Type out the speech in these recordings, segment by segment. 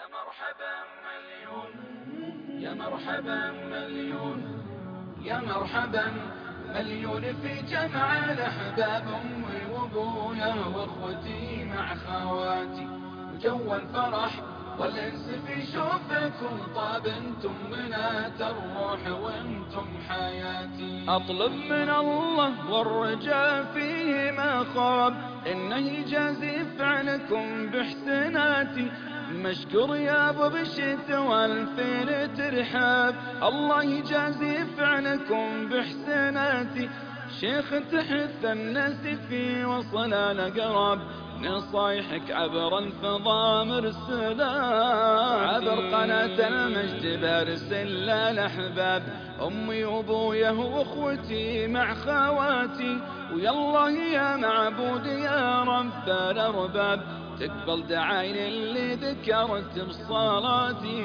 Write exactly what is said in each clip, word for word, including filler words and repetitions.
مرحبا مليون، يا مرحبا مليون، يا مرحبا مليون في جمع الأحباب، أمي وأبويا وأخوتي مع خواتي، وجو الفرح والأنس في شوفكم طاب، انتم بنات الروح وانتم حياتي. أطلب من الله والرجاء فيه ما خاب، إنه يجازي فعلكم بإحساناتي، مشكور يا أبو بشت والفين ترحاب، الله يجازي فعلكم بإحساناتي، شيخ تحث الناس في وصل الأقرب، نصايحك عبر الفضاء مرسلة، عبر قناة المجد برسل الأحباب، أمي وأبويا وأخوتي مع خواتي، ويالله يا معبود يا رب الأرباب، تقبل دعايني اللي ذكرت بصلاتي.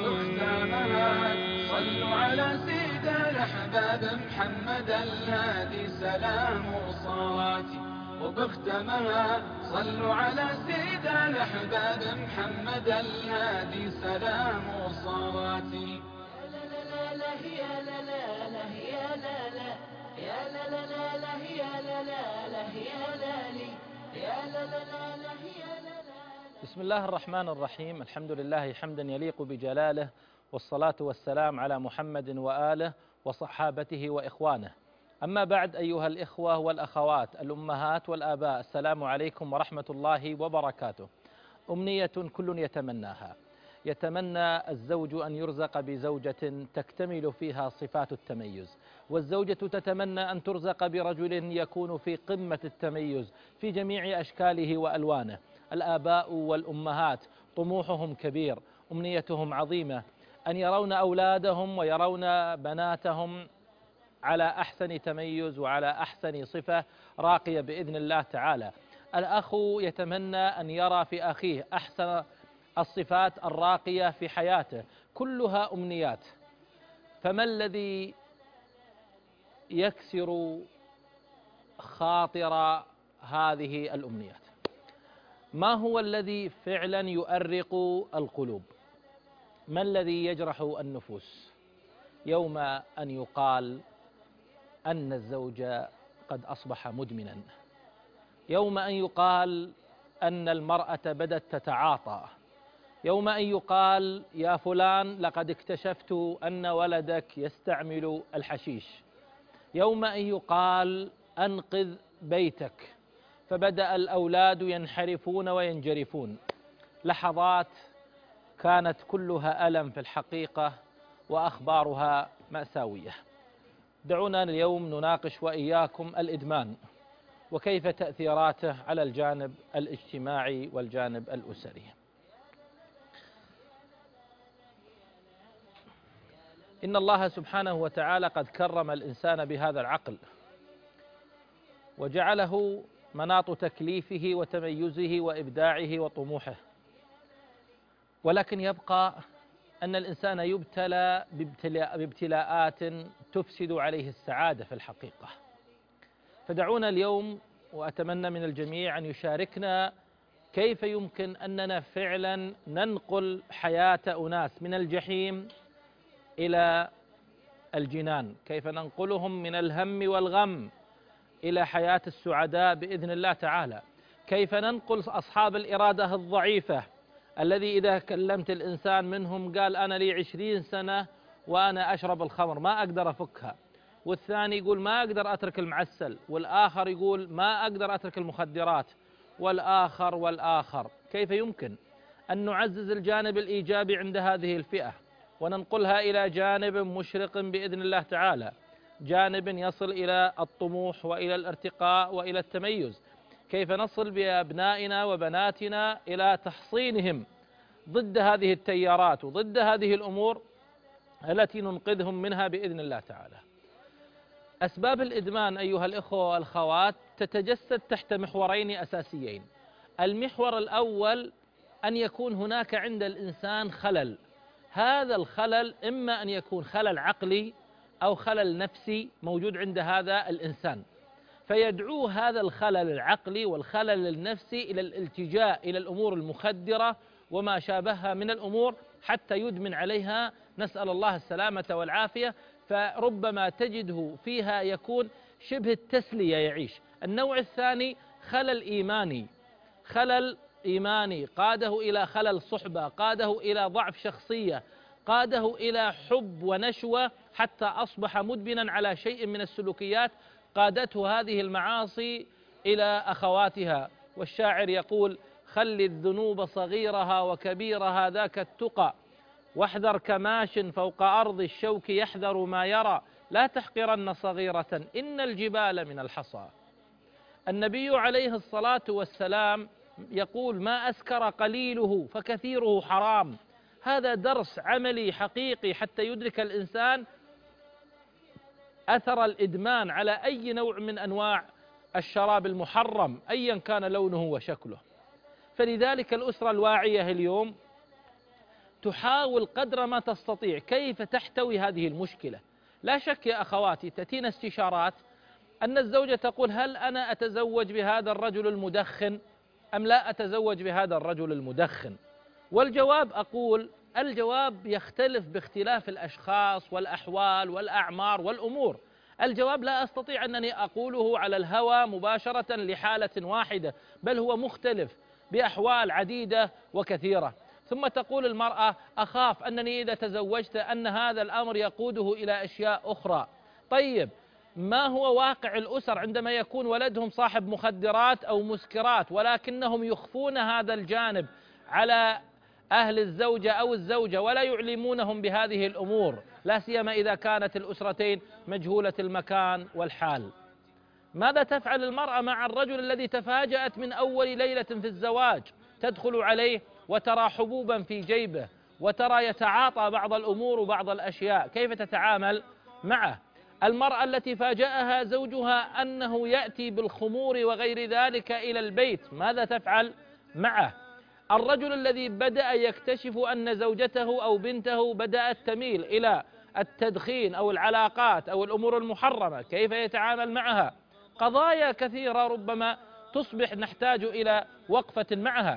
صلوا على سيد الأحباب محمد الهادي سلام وصلاتي، وبختمها صلوا على سيد الأحباب محمد الهادي سلام وصلاتي. يا لا لا لا يا لا لا لا يا لا لا يا لا لا لا لا يا لا لا لا يا لا لي يا لا لا لا لا يا لا لا. بسم الله الرحمن الرحيم، الحمد لله حمدا يليق بجلاله، والصلاة والسلام على محمد وآله وصحابته وإخوانه. أما بعد، أيها الإخوة والأخوات، الأمهات والآباء، السلام عليكم ورحمة الله وبركاته. أمنية كل يتمناها، يتمنى الزوج أن يرزق بزوجة تكتمل فيها صفات التميز، والزوجة تتمنى أن ترزق برجل يكون في قمة التميز في جميع أشكاله وألوانه. الآباء والأمهات طموحهم كبير، أمنيتهم عظيمة، أن يرون أولادهم ويرون بناتهم على أحسن تميز وعلى أحسن صفة راقية بإذن الله تعالى. الأخ يتمنى أن يرى في أخيه أحسن الصفات الراقية في حياته، كلها أمنيات. فما الذي يكسر خاطر هذه الأمنيات؟ ما هو الذي فعلا يؤرق القلوب؟ ما الذي يجرح النفوس يوم أن يقال أن الزوج قد أصبح مدمنا، يوم أن يقال أن المرأة بدأت تتعاطى، يوم أن يقال يا فلان لقد اكتشفت أن ولدك يستعمل الحشيش، يوم أن يقال أنقذ بيتك، فبدأ الأولاد ينحرفون وينجرفون. لحظات كانت كلها ألم في الحقيقة وأخبارها مأساوية. دعونا اليوم نناقش وإياكم الإدمان وكيف تأثيراته على الجانب الاجتماعي والجانب الأسري. إن الله سبحانه وتعالى قد كرم الإنسان بهذا العقل، وجعله مناط تكليفه وتميزه وإبداعه وطموحه، ولكن يبقى أن الإنسان يبتلى بابتلاءات تفسد عليه السعادة في الحقيقة. فدعونا اليوم، وأتمنى من الجميع أن يشاركنا، كيف يمكن أننا فعلا ننقل حياة أناس من الجحيم إلى الجنان، كيف ننقلهم من الهم والغم إلى حياة السعداء بإذن الله تعالى، كيف ننقل أصحاب الإرادة الضعيفة الذي إذا كلمت الإنسان منهم قال أنا لي عشرين سنة وأنا أشرب الخمر ما أقدر أفكها، والثاني يقول ما أقدر أترك المعسل، والآخر يقول ما أقدر أترك المخدرات، والآخر والآخر. كيف يمكن أن نعزز الجانب الإيجابي عند هذه الفئة وننقلها إلى جانب مشرق بإذن الله تعالى، جانب يصل إلى الطموح وإلى الارتقاء وإلى التميز؟ كيف نصل بأبنائنا وبناتنا إلى تحصينهم ضد هذه التيارات وضد هذه الأمور التي ننقذهم منها بإذن الله تعالى؟ أسباب الإدمان أيها الإخوة والأخوات تتجسد تحت محورين أساسيين. المحور الأول أن يكون هناك عند الإنسان خلل، هذا الخلل إما أن يكون خلل عقلي أو خلل نفسي موجود عند هذا الإنسان، فيدعو هذا الخلل العقلي والخلل النفسي إلى الالتجاء إلى الأمور المخدرة وما شابهها من الأمور حتى يدمن عليها، نسأل الله السلامة والعافية. فربما تجده فيها يكون شبه التسلية يعيش. النوع الثاني خلل إيماني، خلل إيماني قاده إلى خلل صحبة، قاده إلى ضعف شخصية، قاده إلى حب ونشوة، حتى أصبح مدمنا على شيء من السلوكيات قادته هذه المعاصي إلى أخواتها. والشاعر يقول: خل الذنوب صغيرها وكبيرها ذاك التقى، واحذر كماش فوق أرض الشوك يحذر ما يرى، لا تحقرن صغيرة إن الجبال من الحصى. النبي عليه الصلاة والسلام يقول: ما أسكر قليله فكثيره حرام. هذا درس عملي حقيقي حتى يدرك الإنسان أثر الإدمان على أي نوع من أنواع الشراب المحرم أيا كان لونه وشكله. فلذلك الأسرة الواعية اليوم تحاول قدر ما تستطيع كيف تحتوي هذه المشكلة. لا شك يا أخواتي تأتينا استشارات أن الزوجة تقول: هل أنا أتزوج بهذا الرجل المدخن أم لا أتزوج بهذا الرجل المدخن؟ والجواب أقول: الجواب يختلف باختلاف الأشخاص والأحوال والأعمار والأمور. الجواب لا أستطيع أنني أقوله على الهوى مباشرة لحالة واحدة، بل هو مختلف بأحوال عديدة وكثيرة. ثم تقول المرأة: أخاف أنني إذا تزوجت أن هذا الأمر يقوده إلى أشياء أخرى. طيب، ما هو واقع الأسر عندما يكون ولدهم صاحب مخدرات أو مسكرات ولكنهم يخفون هذا الجانب على أهل الزوجة أو الزوجة ولا يعلمونهم بهذه الأمور، لا سيما إذا كانت الأسرتين مجهولة المكان والحال؟ ماذا تفعل المرأة مع الرجل الذي تفاجأت من أول ليلة في الزواج تدخل عليه وترى حبوبا في جيبه وترى يتعاطى بعض الأمور وبعض الأشياء؟ كيف تتعامل معه؟ المرأة التي فاجأها زوجها أنه يأتي بالخمور وغير ذلك إلى البيت، ماذا تفعل معه؟ الرجل الذي بدأ يكتشف أن زوجته أو بنته بدأت تميل إلى التدخين أو العلاقات أو الأمور المحرمة، كيف يتعامل معها؟ قضايا كثيرة ربما تصبح نحتاج إلى وقفة معها.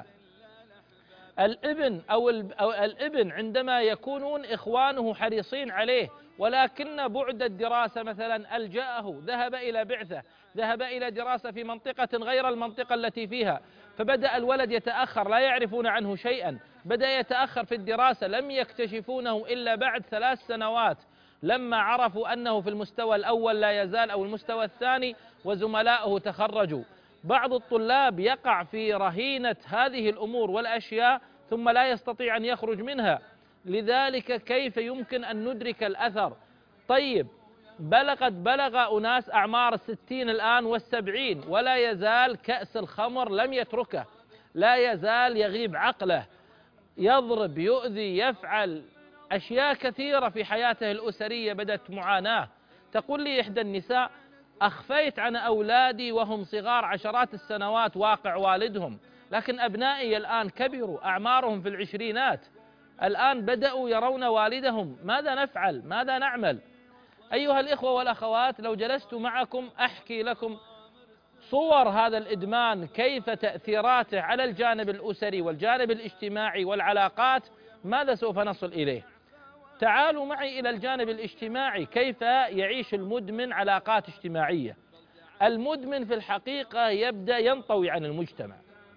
الابن أو الابن عندما يكونون إخوانه حريصين عليه ولكن بعد الدراسة مثلا ألجأه، ذهب إلى بعثة، ذهب إلى دراسة في منطقة غير المنطقة التي فيها، فبدأ الولد يتأخر، لا يعرفون عنه شيئا، بدأ يتأخر في الدراسة، لم يكتشفونه إلا بعد ثلاث سنوات لما عرفوا أنه في المستوى الأول لا يزال أو المستوى الثاني وزملاؤه تخرجوا. بعض الطلاب يقع في رهينة هذه الأمور والأشياء ثم لا يستطيع أن يخرج منها. لذلك كيف يمكن أن ندرك الأثر؟ طيب، بلغت بلغ أناس أعمار الستين الآن والسبعين ولا يزال كأس الخمر لم يتركه، لا يزال يغيب عقله، يضرب، يؤذي، يفعل أشياء كثيرة في حياته الأسرية بدت معاناة. تقول لي إحدى النساء: أخفيت عن أولادي وهم صغار عشرات السنوات واقع والدهم، لكن أبنائي الآن كبروا، أعمارهم في العشرينات، الآن بدأوا يرون والدهم، ماذا نفعل؟ ماذا نعمل؟ أيها الإخوة والأخوات، لو جلست معكم أحكي لكم صور هذا الإدمان، كيف تأثيراته على الجانب الأسري والجانب الاجتماعي والعلاقات، ماذا سوف نصل إليه؟ تعالوا معي إلى الجانب الاجتماعي، كيف يعيش المدمن علاقات اجتماعية. المدمن في الحقيقة يبدأ ينطوي عن المجتمع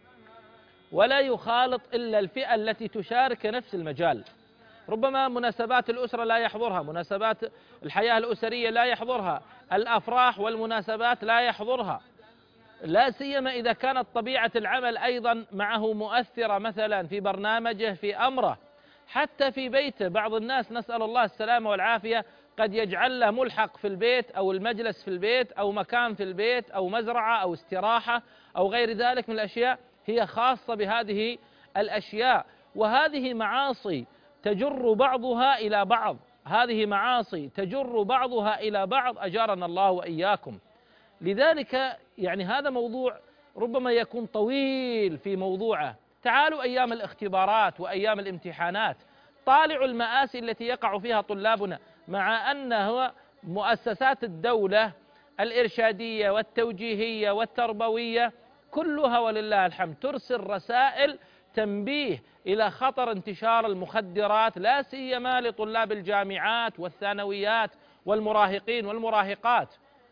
ولا يخالط إلا الفئة التي تشارك نفس المجال. ربما مناسبات الأسرة لا يحضرها، مناسبات الحياة الأسرية لا يحضرها، الأفراح والمناسبات لا يحضرها، لا سيما إذا كانت طبيعة العمل أيضا معه مؤثرة، مثلا في برنامجه، في أمره، حتى في بيته. بعض الناس نسأل الله السلامة والعافية قد يجعل له ملحق في البيت أو المجلس في البيت أو مكان في البيت أو مزرعة أو استراحة أو غير ذلك من الأشياء هي خاصة بهذه الأشياء. وهذه معاصي تجر بعضها إلى بعض، هذه معاصي تجر بعضها إلى بعض، أجارنا الله وإياكم. لذلك يعني هذا موضوع ربما يكون طويل في موضوعه. تعالوا أيام الاختبارات وأيام الامتحانات، طالعوا المآسي التي يقع فيها طلابنا، مع أنه مؤسسات الدولة الإرشادية والتوجيهية والتربوية كلها ولله الحمد ترسل رسائل التنبيه إلى خطر انتشار المخدرات لا سيما لطلاب الجامعات والثانويات والمراهقين والمراهقات،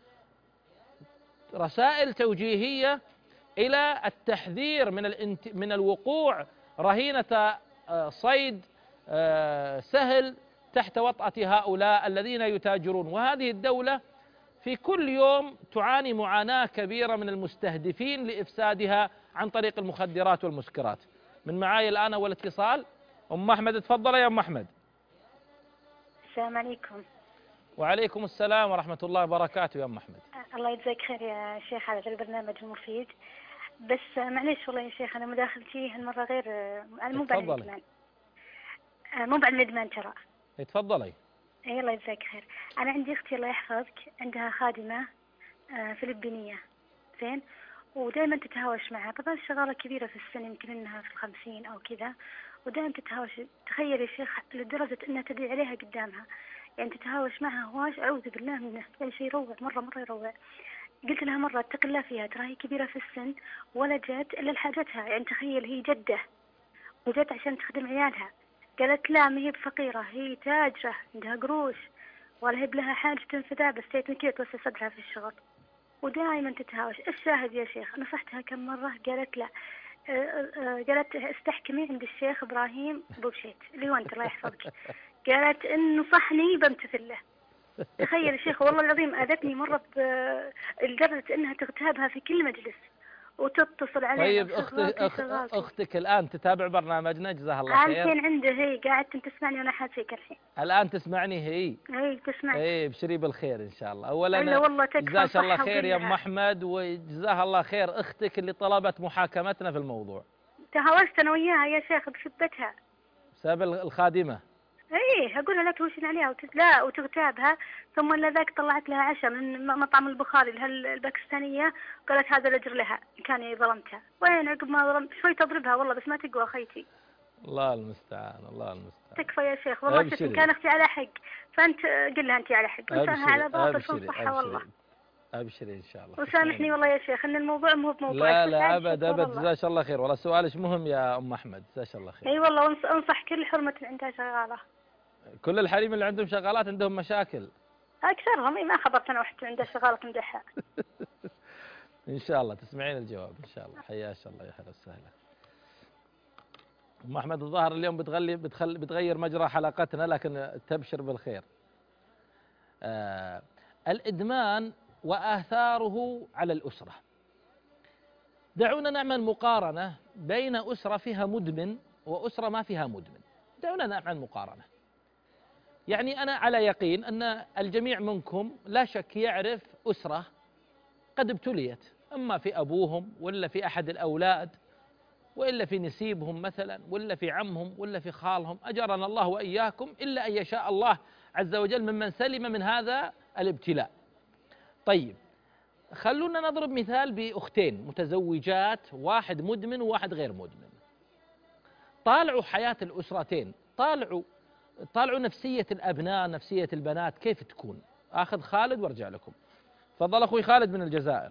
رسائل توجيهية إلى التحذير من الانت... من الوقوع رهينة صيد سهل تحت وطأة هؤلاء الذين يتاجرون. وهذه الدولة في كل يوم تعاني معاناة كبيرة من المستهدفين لإفسادها عن طريق المخدرات والمسكرات. من معاي الآن أول اتصال، أم أحمد، تفضل يا أم أحمد. السلام عليكم. وعليكم السلام ورحمة الله وبركاته يا أم أحمد. الله يجزاك خير يا شيخ على البرنامج المفيد. بس معليش والله يا شيخ أنا مداخلتي هالمرة غير، أنا مو بعد الإدمان، مو بعد الإدمان ترى. تفضلي. أي الله يجزاك خير. أنا عندي أختي الله يحفظك عندها خادمة فلبينية زين، ودائما تتهاوش معها. طبعا شغالة كبيرة في السن، يمكن إنها في الخمسين أو كذا، ودائما تتهاوش. تخيل يا شيخ لدرجة إنها تدعي عليها قدامها، يعني تتهاوش معها هواش، أعوذ بالله منه، يعني شيء يروع مرة مرة يروع. قلت لها مرة اتق الله فيها، ترى هي كبيرة في السن ولا جات إلا لحاجتها. يعني تخيل هي جدة وجات عشان تخدم عيالها. قالت لا ما هي بفقيرة، هي تاجرة عندها قروش، ولا هي بلها حاجة تنفذها، بس جيت كذا توسع صدرها في الشغل ودائما تتهاوش. الشاهد يا شيخ نصحتها كم مرة قالت لا، قالت استحكمي عند الشيخ إبراهيم بوشيت اللي هو أنت الله يحفظك. قالت إن نصحني بمتثل له. تخيل يا شيخ والله العظيم آذتني مرة لدرجة إنها تغتابها في كل مجلس وتتصل عليها. طيب أختك, أخت أختك الآن تتابع برنامجنا جزاها الله خير؟ الحين عنده هي قاعدة تسمعني وأنا حاسيك الحين. الآن تسمعني هي؟ هي تسمعني. إيه بشري بالخير إن شاء الله. أولا جزاك الله خير يا أم أحمد، وجزاها الله خير أختك اللي طلبت محاكمتنا في الموضوع. تهاوشت أنا وياها يا شيخ بسبتها بسبب الخادمة. ايه اقولها لا توشن عليها وت... لا وتغتابها. ثم لذاك طلعت لها عشاء من مطعم البخاري الباكستانية، قالت هذا الأجر لها كان ظلمتها. وين عقب ما ظلمت شوي تضربها والله بس ما تقوى خيتي. الله المستعان الله المستعان. تكفى يا شيخ والله. شوف كان اختي على حق فانت قل لها انت على حق، وانتها على باطل صحة والله. ابشري ان شاء الله. وسامحني والله يا شيخ ان الموضوع مو بموضوع. لا لا ابد ابد جزاك الله خير. والله سؤالك مهم يا ام احمد، جزاك الله خير. اي والله انصح كل حرمة عندها شغالة. كل الحريم اللي عندهم شغالات عندهم مشاكل. اكثرهم. اي ما خبرت انا واحدة عندها شغالة تمدحها. ان شاء الله تسمعين الجواب ان شاء الله. حياك الله يا هلا وسهلا. ام احمد الظاهر اليوم بتغلي بتخل بتغير مجرى حلقتنا، لكن تبشر بالخير. آه الادمان وآثاره على الأسرة. دعونا نعمل مقارنة بين أسرة فيها مدمن وأسرة ما فيها مدمن. دعونا نعمل مقارنة. يعني أنا على يقين أن الجميع منكم لا شك يعرف أسرة قد ابتليت، أما في أبوهم ولا في أحد الأولاد وإلا في نسيبهم مثلا ولا في عمهم ولا في خالهم، أجرنا الله وإياكم، إلا أن يشاء الله عز وجل ممن سلم من هذا الابتلاء. طيب خلونا نضرب مثال بأختين متزوجات، واحد مدمن وواحد غير مدمن. طالعوا حياة الأسرتين، طالعوا طالعوا نفسية الأبناء نفسية البنات كيف تكون. آخذ خالد وارجع لكم. تفضل أخوي خالد من الجزائر.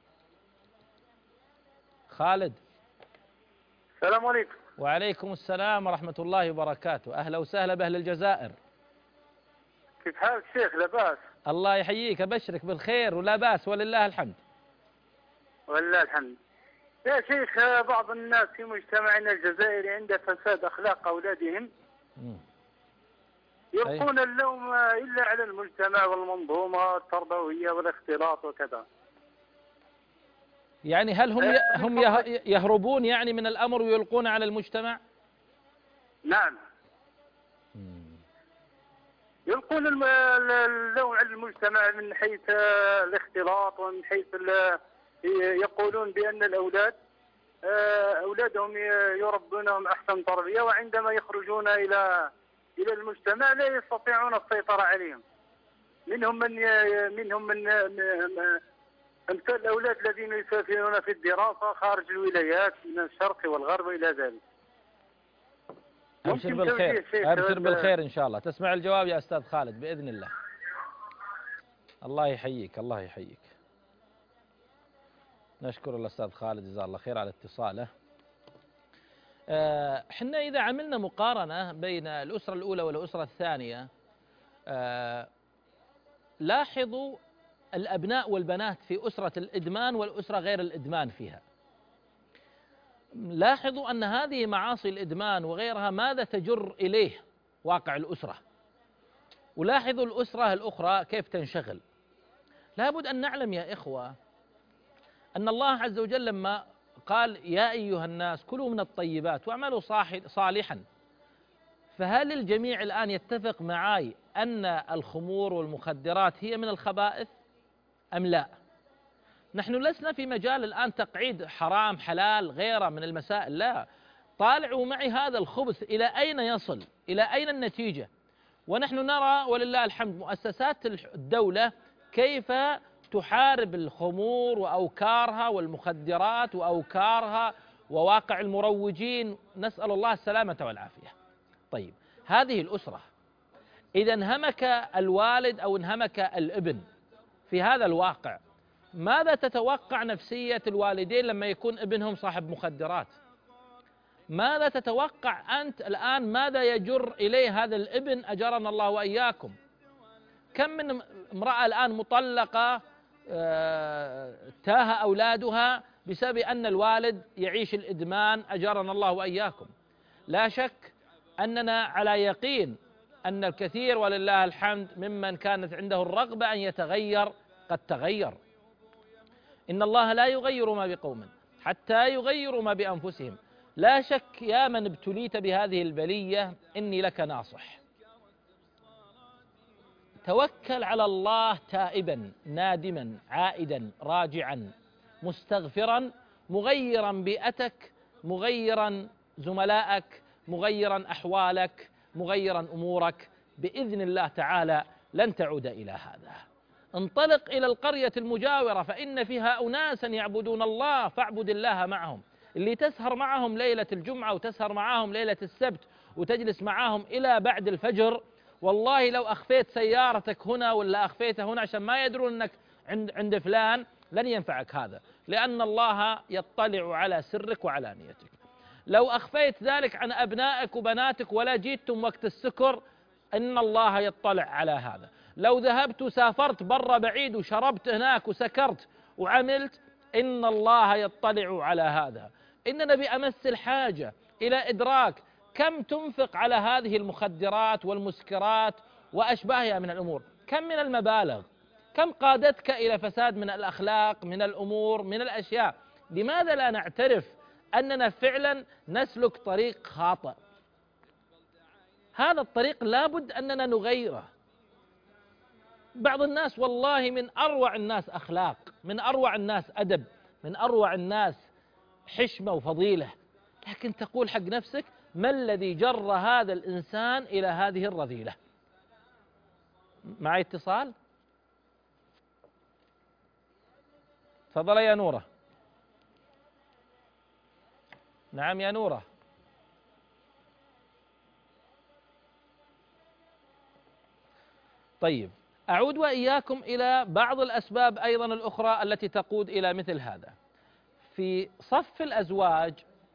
خالد. السلام عليكم. وعليكم السلام ورحمة الله وبركاته. أهلا وسهلا بأهل الجزائر. كيف حالك شيخ؟ لا بأس. الله يحييك، أبشرك بالخير ولا بأس ولله الحمد. ولله الحمد. يا شيخ بعض الناس في مجتمعنا الجزائري عنده فساد أخلاق أولادهم، م. يلقون أي. اللوم إلا على المجتمع والمنظومة التربوية والاختلاط وكذا. يعني هل هم هم يهربون يعني من الأمر ويلقون على المجتمع؟ نعم. يلقون اللوم على المجتمع من حيث الاختلاط ومن حيث يقولون بأن الأولاد أولادهم يربونهم أحسن تربية، وعندما يخرجون إلى إلى المجتمع لا يستطيعون السيطرة عليهم. منهم من منهم من أمثال الأولاد الذين يسافرون في الدراسة خارج الولايات من الشرق والغرب إلى ذلك. أبشر بالخير، أبشر بالخير إن شاء الله. تسمع الجواب يا أستاذ خالد بإذن الله. الله يحييك الله يحييك. نشكر الأستاذ خالد جزاه الله خير على اتصاله. احنا إذا عملنا مقارنة بين الأسرة الأولى والأسرة الثانية، لاحظوا الأبناء والبنات في أسرة الإدمان والأسرة غير الإدمان فيها. لاحظوا أن هذه معاصي الإدمان وغيرها ماذا تجر إليه واقع الأسرة، ولاحظوا الأسرة الأخرى كيف تنشغل. لابد أن نعلم يا إخوة أن الله عز وجل لما قال يا أيها الناس كلوا من الطيبات واعملوا صالحا، فهل الجميع الآن يتفق معي أن الخمور والمخدرات هي من الخبائث أم لا؟ نحن لسنا في مجال الآن تقعيد حرام حلال غيره من المسائل، لا، طالعوا معي هذا الخبث إلى أين يصل، إلى أين النتيجة. ونحن نرى ولله الحمد مؤسسات الدولة كيف تحارب الخمور وأوكارها والمخدرات وأوكارها وواقع المروجين، نسأل الله السلامة والعافية. طيب، هذه الأسرة إذا انهمك الوالد أو انهمك الابن في هذا الواقع، ماذا تتوقع نفسية الوالدين لما يكون ابنهم صاحب مخدرات؟ ماذا تتوقع أنت الآن ماذا يجر إليه هذا الابن أجرنا الله وإياكم؟ كم من امرأة الآن مطلقة تاه أولادها بسبب أن الوالد يعيش الإدمان أجرنا الله وإياكم. لا شك أننا على يقين أن الكثير ولله الحمد ممن كانت عنده الرغبة أن يتغير قد تغير. إن الله لا يغير ما بقوم حتى يغيروا ما بأنفسهم. لا شك يا من ابتليت بهذه البلية إني لك ناصح، توكل على الله تائبا نادما عائدا راجعا مستغفرا، مغيرا بيئتك، مغيرا زملائك، مغيرا أحوالك، مغيرا أمورك، بإذن الله تعالى لن تعود إلى هذا. انطلق إلى القرية المجاورة فإن فيها أناسا يعبدون الله فاعبد الله معهم. اللي تسهر معهم ليلة الجمعة وتسهر معهم ليلة السبت وتجلس معهم إلى بعد الفجر، والله لو أخفيت سيارتك هنا ولا أخفيتها هنا عشان ما يدرون أنك عند عند فلان لن ينفعك هذا، لأن الله يطلع على سرك وعلانيتك. لو أخفيت ذلك عن أبنائك وبناتك ولا جيتم وقت السكر إن الله يطلع على هذا. لو ذهبت وسافرت برا بعيد وشربت هناك وسكرت وعملت إن الله يطلع على هذا. إننا بأمس الحاجة إلى إدراك كم تنفق على هذه المخدرات والمسكرات وأشباهها من الأمور، كم من المبالغ، كم قادتك إلى فساد من الأخلاق، من الأمور، من الأشياء. لماذا لا نعترف أننا فعلا نسلك طريق خاطئ؟ هذا الطريق لابد أننا نغيره. بعض الناس والله من أروع الناس أخلاق، من أروع الناس أدب، من أروع الناس حشمة وفضيلة، لكن تقول حق نفسك ما الذي جر هذا الإنسان إلى هذه الرذيلة؟ معي اتصال؟ تفضل يا نورة. نعم يا نورة. طيب، أعود وإياكم إلى بعض الأسباب أيضا الأخرى التي تقود إلى مثل هذا. في صف الأزواج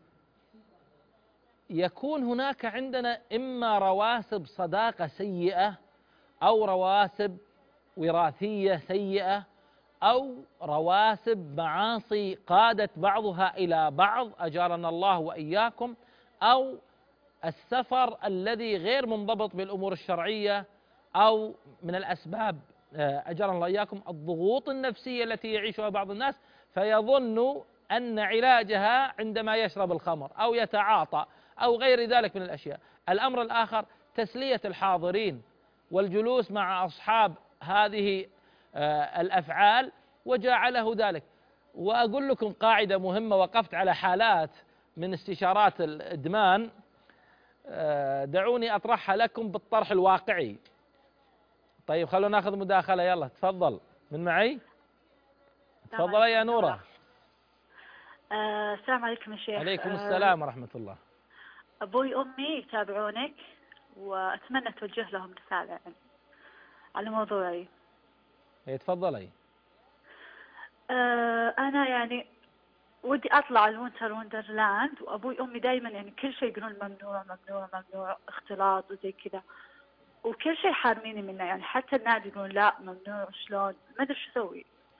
يكون هناك عندنا إما رواسب صداقة سيئة أو رواسب وراثية سيئة أو رواسب معاصي قادت بعضها إلى بعض أجارنا الله وإياكم، أو السفر الذي غير منضبط بالأمور الشرعية، أو من الأسباب أجارنا الله وإياكم الضغوط النفسية التي يعيشها بعض الناس فيظن أن علاجها عندما يشرب الخمر أو يتعاطى أو غير ذلك من الأشياء. الأمر الآخر تسلية الحاضرين والجلوس مع أصحاب هذه الأفعال وجعله ذلك. وأقول لكم قاعدة مهمة، وقفت على حالات من استشارات الإدمان دعوني أطرحها لكم بالطرح الواقعي. طيب خلونا ناخذ مداخلة، يلا تفضل. من معي؟ تفضل يا نورة. آه، السلام عليكم يا شيخ. عليكم السلام ورحمة الله. أبوي وأمي يتابعونك وأتمنى توجه لهم رسالة يعني على موضوعي. اي تفضلي. آه، أنا يعني ودي أطلع الوينتر وندرلاند، وأبوي وأمي دايما يعني كل شيء يقولون ممنوع ممنوع ممنوع، اختلاط وزي كذا، وكل شيء حارميني منه، يعني حتى النادي يقولون لا ممنوع، شلون ما أدري شو أسوي.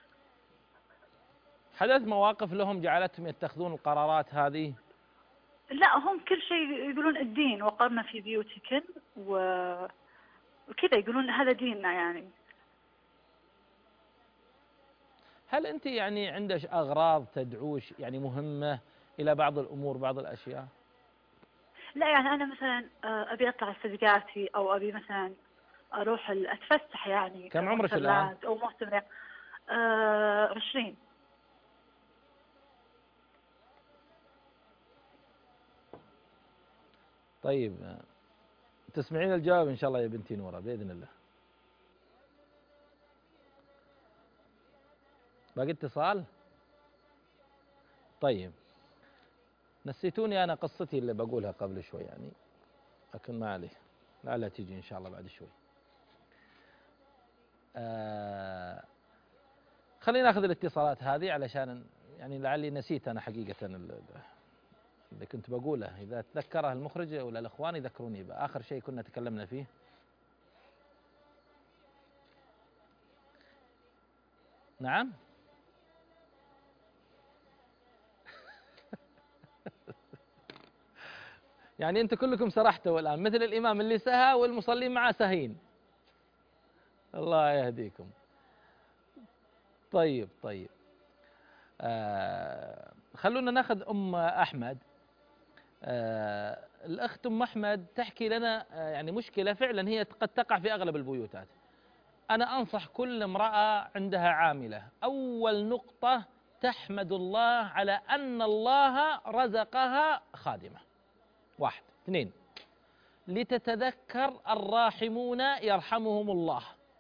حدث مواقف لهم جعلتهم يتخذون القرارات هذه؟ لا هم كل شيء يقولون الدين، وقرنا في بيوتكن و... وكذا يقولون هذا ديننا يعني. هل أنت يعني عندك أغراض تدعوش يعني مهمة إلى بعض الأمور بعض الأشياء؟ لا يعني أنا مثلا أبي أطلع صديقاتي، أو أبي مثلا أروح أتفسح يعني. كم عمرك الآن؟ أو موسم آه عشرين. طيب تسمعين الجواب إن شاء الله يا بنتي نورة بإذن الله. باقي اتصال؟ طيب نسيتوني أنا قصتي اللي بقولها قبل شوي يعني، لكن ما عليه لعلها تيجي إن شاء الله بعد شوي. آه خلينا ناخذ الاتصالات هذه علشان يعني لعلي نسيت أنا حقيقة اللي كنت بقوله، إذا تذكره المخرج ولا الإخوان يذكروني بآخر شيء كنا تكلمنا فيه. نعم يعني أنتم كلكم سرحتوا الآن مثل الإمام اللي سهى والمصلين معه سهين. الله يهديكم. طيب طيب آه خلونا ناخذ أم أحمد. آه الأخت أم أحمد تحكي لنا آه يعني مشكلة فعلا هي قد تقع في أغلب البيوتات. أنا أنصح كل امرأة عندها عاملة، أول نقطة تحمد الله على أن الله رزقها خادمة، واحد. اثنين، لتتذكر الراحمون يرحمهم الله،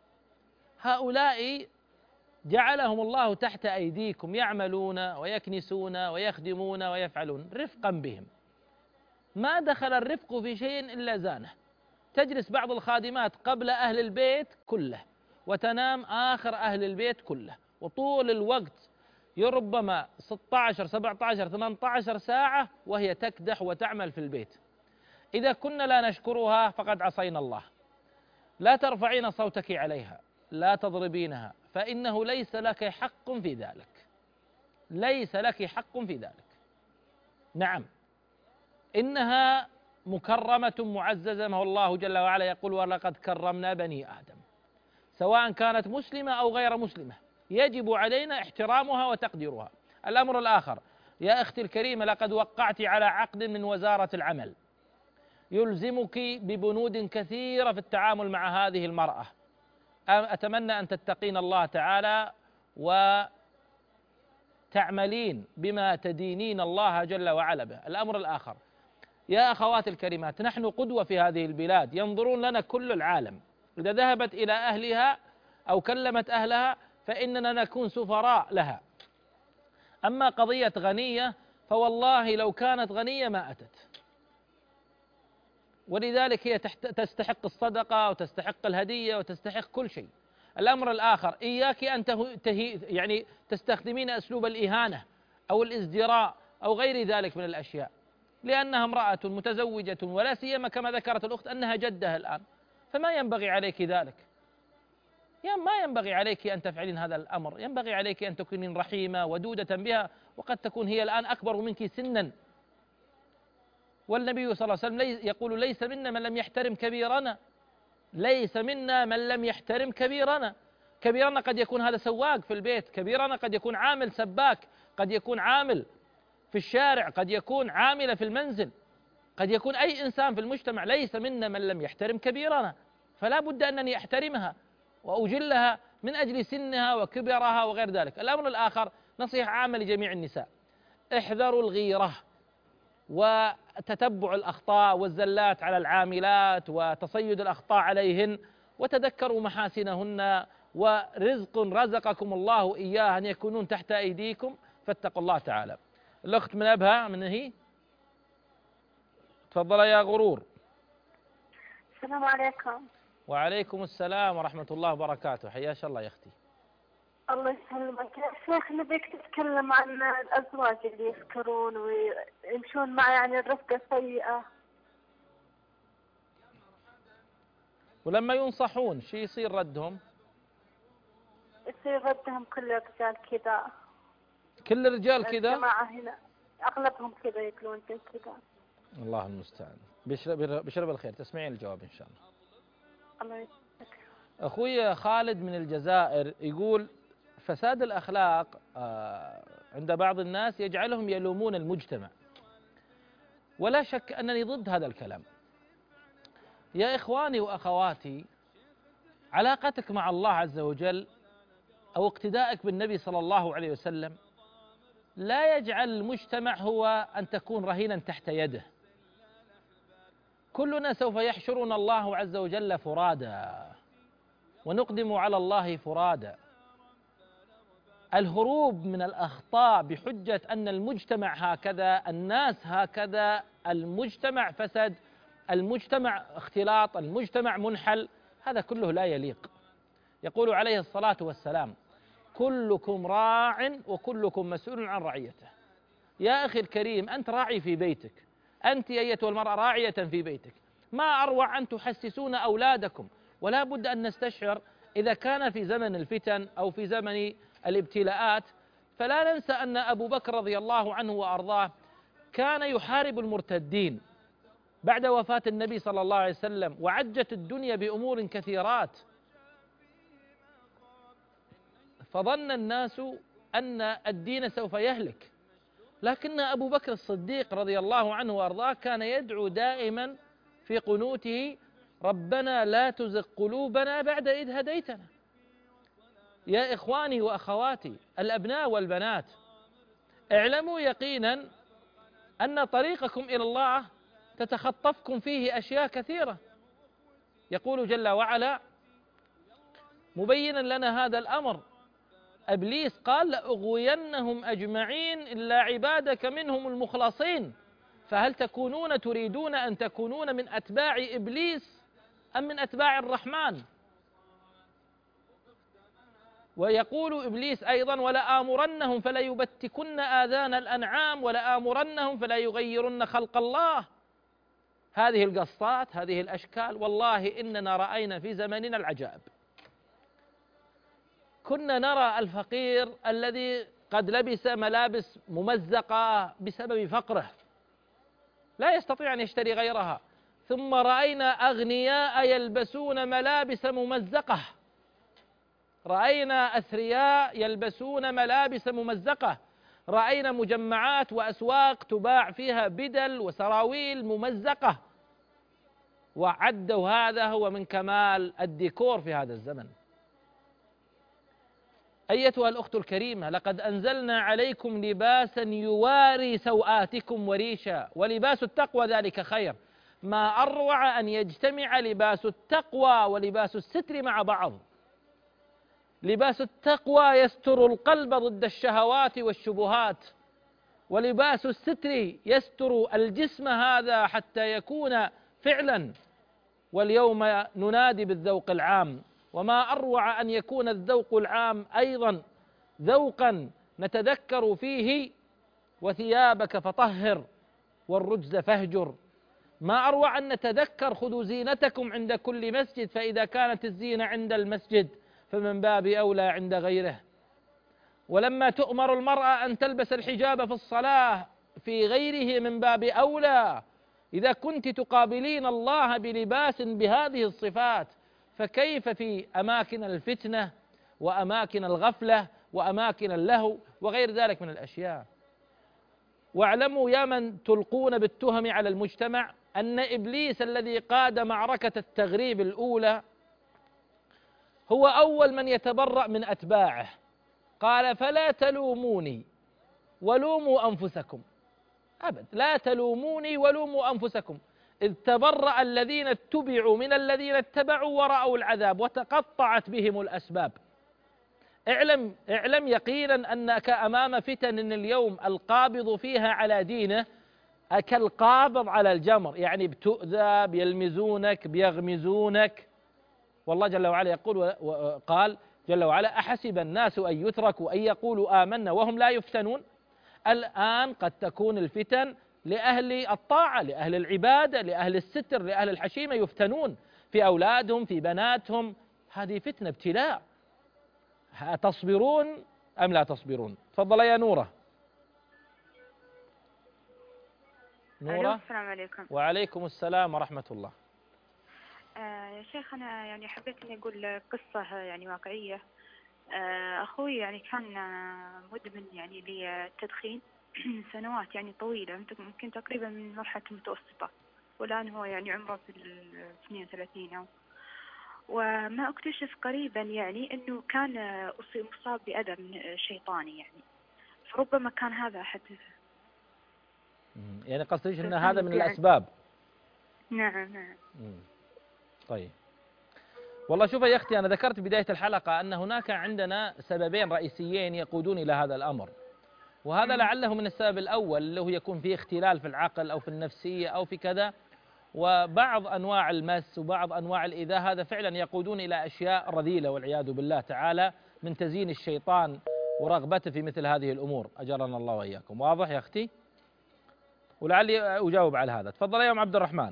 هؤلاء جعلهم الله تحت أيديكم يعملون ويكنسون ويخدمون ويفعلون رفقا بهم، ما دخل الرفق في شيء إلا زانه. تجلس بعض الخادمات قبل أهل البيت كله وتنام آخر أهل البيت كله، وطول الوقت يربما ستة عشر سبعة عشر ثمانية عشر ساعة وهي تكدح وتعمل في البيت. إذا كنا لا نشكرها فقد عصينا الله. لا ترفعين صوتك عليها، لا تضربينها، فإنه ليس لك حق في ذلك، ليس لك حق في ذلك. نعم إنها مكرمة معززة، ما هو الله جل وعلا يقول ولقد كرمنا بني آدم، سواء كانت مسلمة أو غير مسلمة يجب علينا احترامها وتقديرها. الأمر الآخر يا أختي الكريمة، لقد وقعت على عقد من وزارة العمل يلزمك ببنود كثيرة في التعامل مع هذه المرأة، أتمنى أن تتقين الله تعالى وتعملين بما تدينين الله جل وعلا به. الأمر الآخر يا أخوات الكريمات، نحن قدوة في هذه البلاد، ينظرون لنا كل العالم، إذا ذهبت إلى أهلها أو كلمت أهلها فإننا نكون سفراء لها. أما قضية غنية فوالله لو كانت غنية ما أتت، ولذلك هي تستحق الصدقة وتستحق الهدية وتستحق كل شيء. الأمر الآخر إياك أن تهي يعني تستخدمين أسلوب الإهانة أو الازدراء أو غير ذلك من الأشياء، لأنها امرأة متزوجة، ولا سيما كما ذكرت الأخت أنها جدها الآن، فما ينبغي عليك ذلك، ما ينبغي عليك أن تفعلين هذا الأمر، ينبغي عليك أن تكونين رحيمة ودودة بها، وقد تكون هي الآن أكبر منك سنا، والنبي صلى الله عليه وسلم يقول ليس منا من لم يحترم كبيرنا، ليس منا من لم يحترم كبيرنا. كبيرنا قد يكون هذا سواق في البيت، كبيرنا قد يكون عامل سباك، قد يكون عامل في الشارع، قد يكون عاملة في المنزل، قد يكون أي إنسان في المجتمع. ليس منا من لم يحترم كبيرنا، فلا بد أنني أحترمها وأجلها من أجل سنها وكبرها وغير ذلك. الأمر الآخر نصيحة عامة لجميع النساء، احذروا الغيرة وتتبع الأخطاء والزلات على العاملات وتصيد الأخطاء عليهن، وتذكروا محاسنهن، ورزق رزقكم الله إياه أن يكونون تحت أيديكم، فاتقوا الله تعالى. الأخت من أبها من هي؟ تفضل يا غرور. السلام عليكم. وعليكم السلام ورحمة الله وبركاته، حياك الله يا أختي. الله يسلمك يا شيخ، نبيك تتكلم عن الأزواج اللي يسكرون ويمشون مع يعني الرفقة السيئة. ولما ينصحون شي يصير ردهم؟ يصير ردهم كل الرجال كذا. كل الرجال كذا؟ الجماعة هنا أغلبهم كذا يقولون زي كذا. الله المستعان. بشرب بشرب الخير، تسمعين الجواب إن شاء الله. الله يسلمك. أخوي خالد من الجزائر يقول فساد الأخلاق عند بعض الناس يجعلهم يلومون المجتمع، ولا شك أنني ضد هذا الكلام. يا إخواني وأخواتي، علاقتك مع الله عز وجل أو اقتدائك بالنبي صلى الله عليه وسلم لا يجعل المجتمع هو أن تكون رهينا تحت يده. كلنا سوف يحشرنا الله عز وجل فرادا ونقدم على الله فرادا. الهروب من الأخطاء بحجة أن المجتمع هكذا، الناس هكذا، المجتمع فسد، المجتمع اختلاط، المجتمع منحل، هذا كله لا يليق. يقول عليه الصلاة والسلام: كلكم راع وكلكم مسؤول عن رعيته. يا أخي الكريم، أنت راعي في بيتك، أنت أيتها المرأة راعية في بيتك. ما أروع أن تحسسون أولادكم، ولا بد أن نستشعر إذا كان في زمن الفتن أو في زمن الابتلاءات، فلا ننسى أن أبو بكر رضي الله عنه وأرضاه كان يحارب المرتدين بعد وفاة النبي صلى الله عليه وسلم، وعجت الدنيا بأمور كثيرات، فظن الناس أن الدين سوف يهلك، لكن أبو بكر الصديق رضي الله عنه وأرضاه كان يدعو دائما في قنوته: ربنا لا تزغ قلوبنا بعد إذ هديتنا. يا إخواني وأخواتي الأبناء والبنات، اعلموا يقينا أن طريقكم إلى الله تتخطفكم فيه أشياء كثيرة. يقول جل وعلا مبينا لنا هذا الأمر: إبليس قال: لأغوينهم أجمعين إلا عبادك منهم المخلصين. فهل تكونون تريدون أن تكونون من أتباع إبليس أم من أتباع الرحمن؟ ويقول إبليس أيضا: ولآمرنهم فليبتكن آذان الأنعام ولآمرنهم فلا يغيرن خلق الله. هذه القصات، هذه الأشكال، والله إننا رأينا في زمننا العجائب. كنا نرى الفقير الذي قد لبس ملابس ممزقة بسبب فقره لا يستطيع أن يشتري غيرها، ثم رأينا أغنياء يلبسون ملابس ممزقة، رأينا أثرياء يلبسون ملابس ممزقة، رأينا مجمعات وأسواق تباع فيها بدل وسراويل ممزقة، وعدوا هذا هو من كمال الديكور في هذا الزمن. أيتها الأخت الكريمة، لقد أنزلنا عليكم لباسا يواري سوآتكم وريشا ولباس التقوى ذلك خير. ما أروع أن يجتمع لباس التقوى ولباس الستر مع بعض. لباس التقوى يستر القلب ضد الشهوات والشبهات، ولباس الستر يستر الجسم هذا حتى يكون فعلا. واليوم ننادي بالذوق العام، وما أروع أن يكون الذوق العام أيضا ذوقا نتذكر فيه: وثيابك فطهر والرجز فاهجر. ما أروع أن نتذكر: خذوا زينتكم عند كل مسجد، فإذا كانت الزينة عند المسجد فمن باب أولى عند غيره. ولما تؤمر المرأة أن تلبس الحجاب في الصلاة في غيره من باب أولى. إذا كنت تقابلين الله بلباس بهذه الصفات، فكيف في أماكن الفتنة وأماكن الغفلة وأماكن اللهو وغير ذلك من الأشياء. واعلموا يا من تلقون بالتهم على المجتمع أن إبليس الذي قاد معركة التغريب الأولى هو أول من يتبرأ من أتباعه. قال: فلا تلوموني ولوموا أنفسكم. أبد، لا تلوموني ولوموا أنفسكم، إذ تبرأ الذين اتبعوا من الذين اتبعوا ورأوا العذاب وتقطعت بهم الأسباب. اعلم اعلم يقينا أنك أمام فتن اليوم القابض فيها على دينه كالقابض على الجمر، يعني بتؤذى، بيلمزونك، بيغمزونك. والله جل وعلا يقول وقال: جل وعلا: أحسب الناس أن يتركوا أن يقولوا آمنا وهم لا يفتنون. الآن قد تكون الفتن لأهل الطاعة، لأهل العبادة، لأهل الستر، لأهل الحشيمة، يفتنون في أولادهم، في بناتهم. هذه فتنة، ابتلاء. تصبرون أم لا تصبرون؟ تفضل يا نورة. نورة. السلام عليكم. وعليكم السلام ورحمة الله. آه يا شيخ، أنا يعني حبيت إني أقول قصة يعني واقعية. آه أخوي يعني كان آه، مدمن يعني للتدخين سنوات يعني طويلة، ممكن تقريبا من مرحلة المتوسطة، والآن هو يعني عمره في ال اثنين وثلاثين أو. وما اكتشف قريبا يعني أنه كان آه، أصيب مصاب بأذى من شيطاني يعني، فربما كان هذا أحد. يعني قصدك أن هذا من الأسباب؟ نعم نعم. مم. طيب، والله شوف يا أختي، أنا ذكرت بداية الحلقة أن هناك عندنا سببين رئيسيين يقودون إلى هذا الأمر، وهذا مم. لعله من السبب الأول اللي هو يكون فيه اختلال في العقل أو في النفسية أو في كذا، وبعض أنواع المس وبعض أنواع الإيذاء، هذا فعلا يقودون إلى أشياء رذيلة والعياذ بالله تعالى من تزيين الشيطان ورغبته في مثل هذه الأمور. أجرنا الله وإياكم. واضح يا أختي؟ ولعلي أجاوب على هذا. تفضل يا أم عبد الرحمن.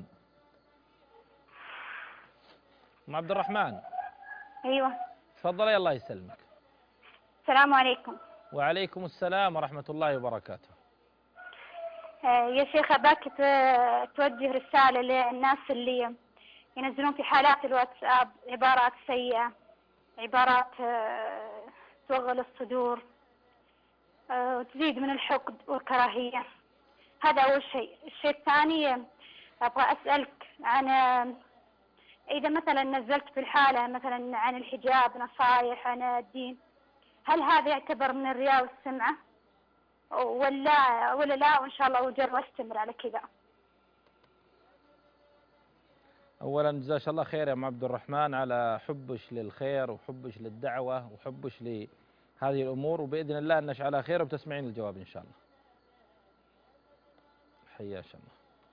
أم عبد الرحمن. أيوة. تفضل يا الله يسلمك. السلام عليكم. وعليكم السلام ورحمة الله وبركاته. آه يا شيخ، أباك توجه رسالة للناس اللي ينزلون في حالات الواتساب عبارات سيئة، عبارات آه توغل الصدور، آه وتزيد من الحقد والكراهية. هذا أول شيء. الشيء الثاني، أبغى أسألك عن إذا مثلا نزلت في الحالة مثلا عن الحجاب نصائح عن الدين، هل هذا يعتبر من الرياء والسمعة ولا ولا لا؟ وإن شاء الله أجر واستمر على كذا. أولا جزاك الله خير يا أم عبد الرحمن على حبش للخير وحبش للدعوة وحبش لهذه الأمور، وبإذن الله أن نشعلها خير وبتسمعين الجواب إن شاء الله. حياك الله.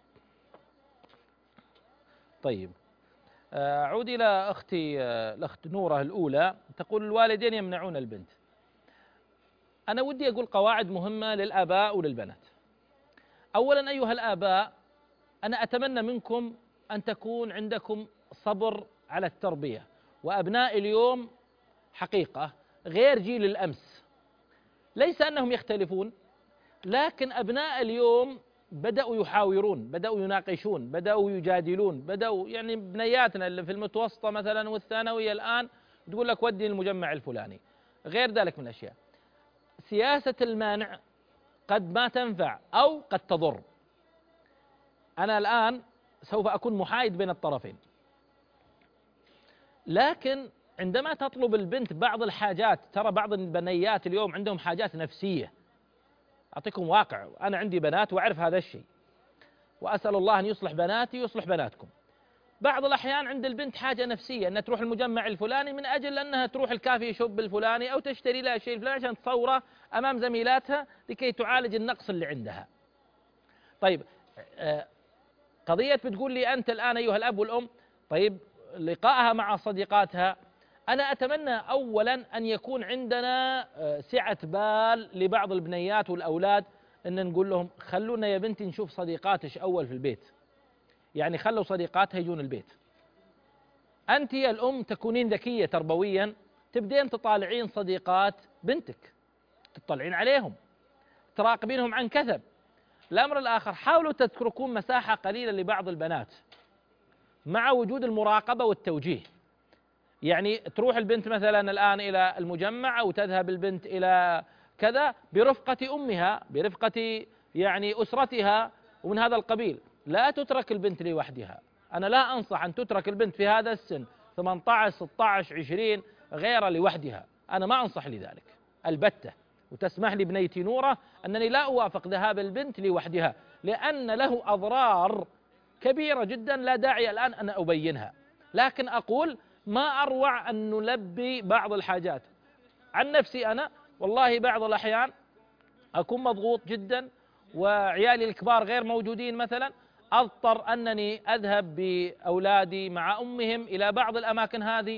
طيب، أعود إلى أختي الأخت نورة الأولى، تقول الوالدين يمنعون البنت. أنا ودي أقول قواعد مهمة للآباء وللبنات. أولا أيها الآباء، أنا أتمنى منكم أن تكون عندكم صبر على التربية، وأبناء اليوم حقيقة غير جيل الأمس. ليس أنهم يختلفون، لكن أبناء اليوم بدأوا يحاورون، بدأوا يناقشون، بدأوا يجادلون، بدأوا يعني بنياتنا اللي في المتوسطة مثلا والثانوية الآن تقول لك ودي المجمع الفلاني، غير ذلك من الأشياء. سياسة المانع قد ما تنفع أو قد تضر. أنا الآن سوف أكون محايد بين الطرفين، لكن عندما تطلب البنت بعض الحاجات، ترى بعض البنيات اليوم عندهم حاجات نفسية. أعطيكم واقع، أنا عندي بنات وأعرف هذا الشيء، وأسأل الله أن يصلح بناتي ويصلح بناتكم. بعض الأحيان عند البنت حاجة نفسية أنها تروح المجمع الفلاني من أجل أنها تروح الكافي شوب الفلاني أو تشتري لها شيء الفلاني عشان تصوره أمام زميلاتها لكي تعالج النقص اللي عندها. طيب، قضية بتقول لي أنت الآن أيها الأب والأم، طيب لقائها مع صديقاتها، أنا أتمنى أولا أن يكون عندنا سعة بال لبعض البنيات والأولاد، أن نقول لهم خلونا يا بنتي نشوف صديقاتش أول في البيت، يعني خلوا صديقاتها يجون البيت. أنت يا الأم تكونين ذكية تربويا، تبدين تطالعين صديقات بنتك، تطلعين عليهم، تراقبينهم عن كثب. الأمر الآخر، حاولوا تتركون مساحة قليلة لبعض البنات مع وجود المراقبة والتوجيه. يعني تروح البنت مثلا الآن إلى المجمع أو تذهب البنت إلى كذا برفقة أمها، برفقة يعني أسرتها ومن هذا القبيل. لا تترك البنت لوحدها. أنا لا أنصح أن تترك البنت في هذا السن ثمانية عشر ستة عشر عشرين غير لوحدها، أنا ما أنصح لذلك البتة. وتسمح لي بنيتي نورة أنني لا أوافق ذهاب البنت لوحدها، لأن له أضرار كبيرة جدا لا داعي الآن أن أبينها، لكن أقول ما أروع أن نلبي بعض الحاجات. عن نفسي أنا والله بعض الأحيان أكون مضغوط جدا وعيالي الكبار غير موجودين مثلا، أضطر أنني أذهب بأولادي مع أمهم إلى بعض الأماكن هذه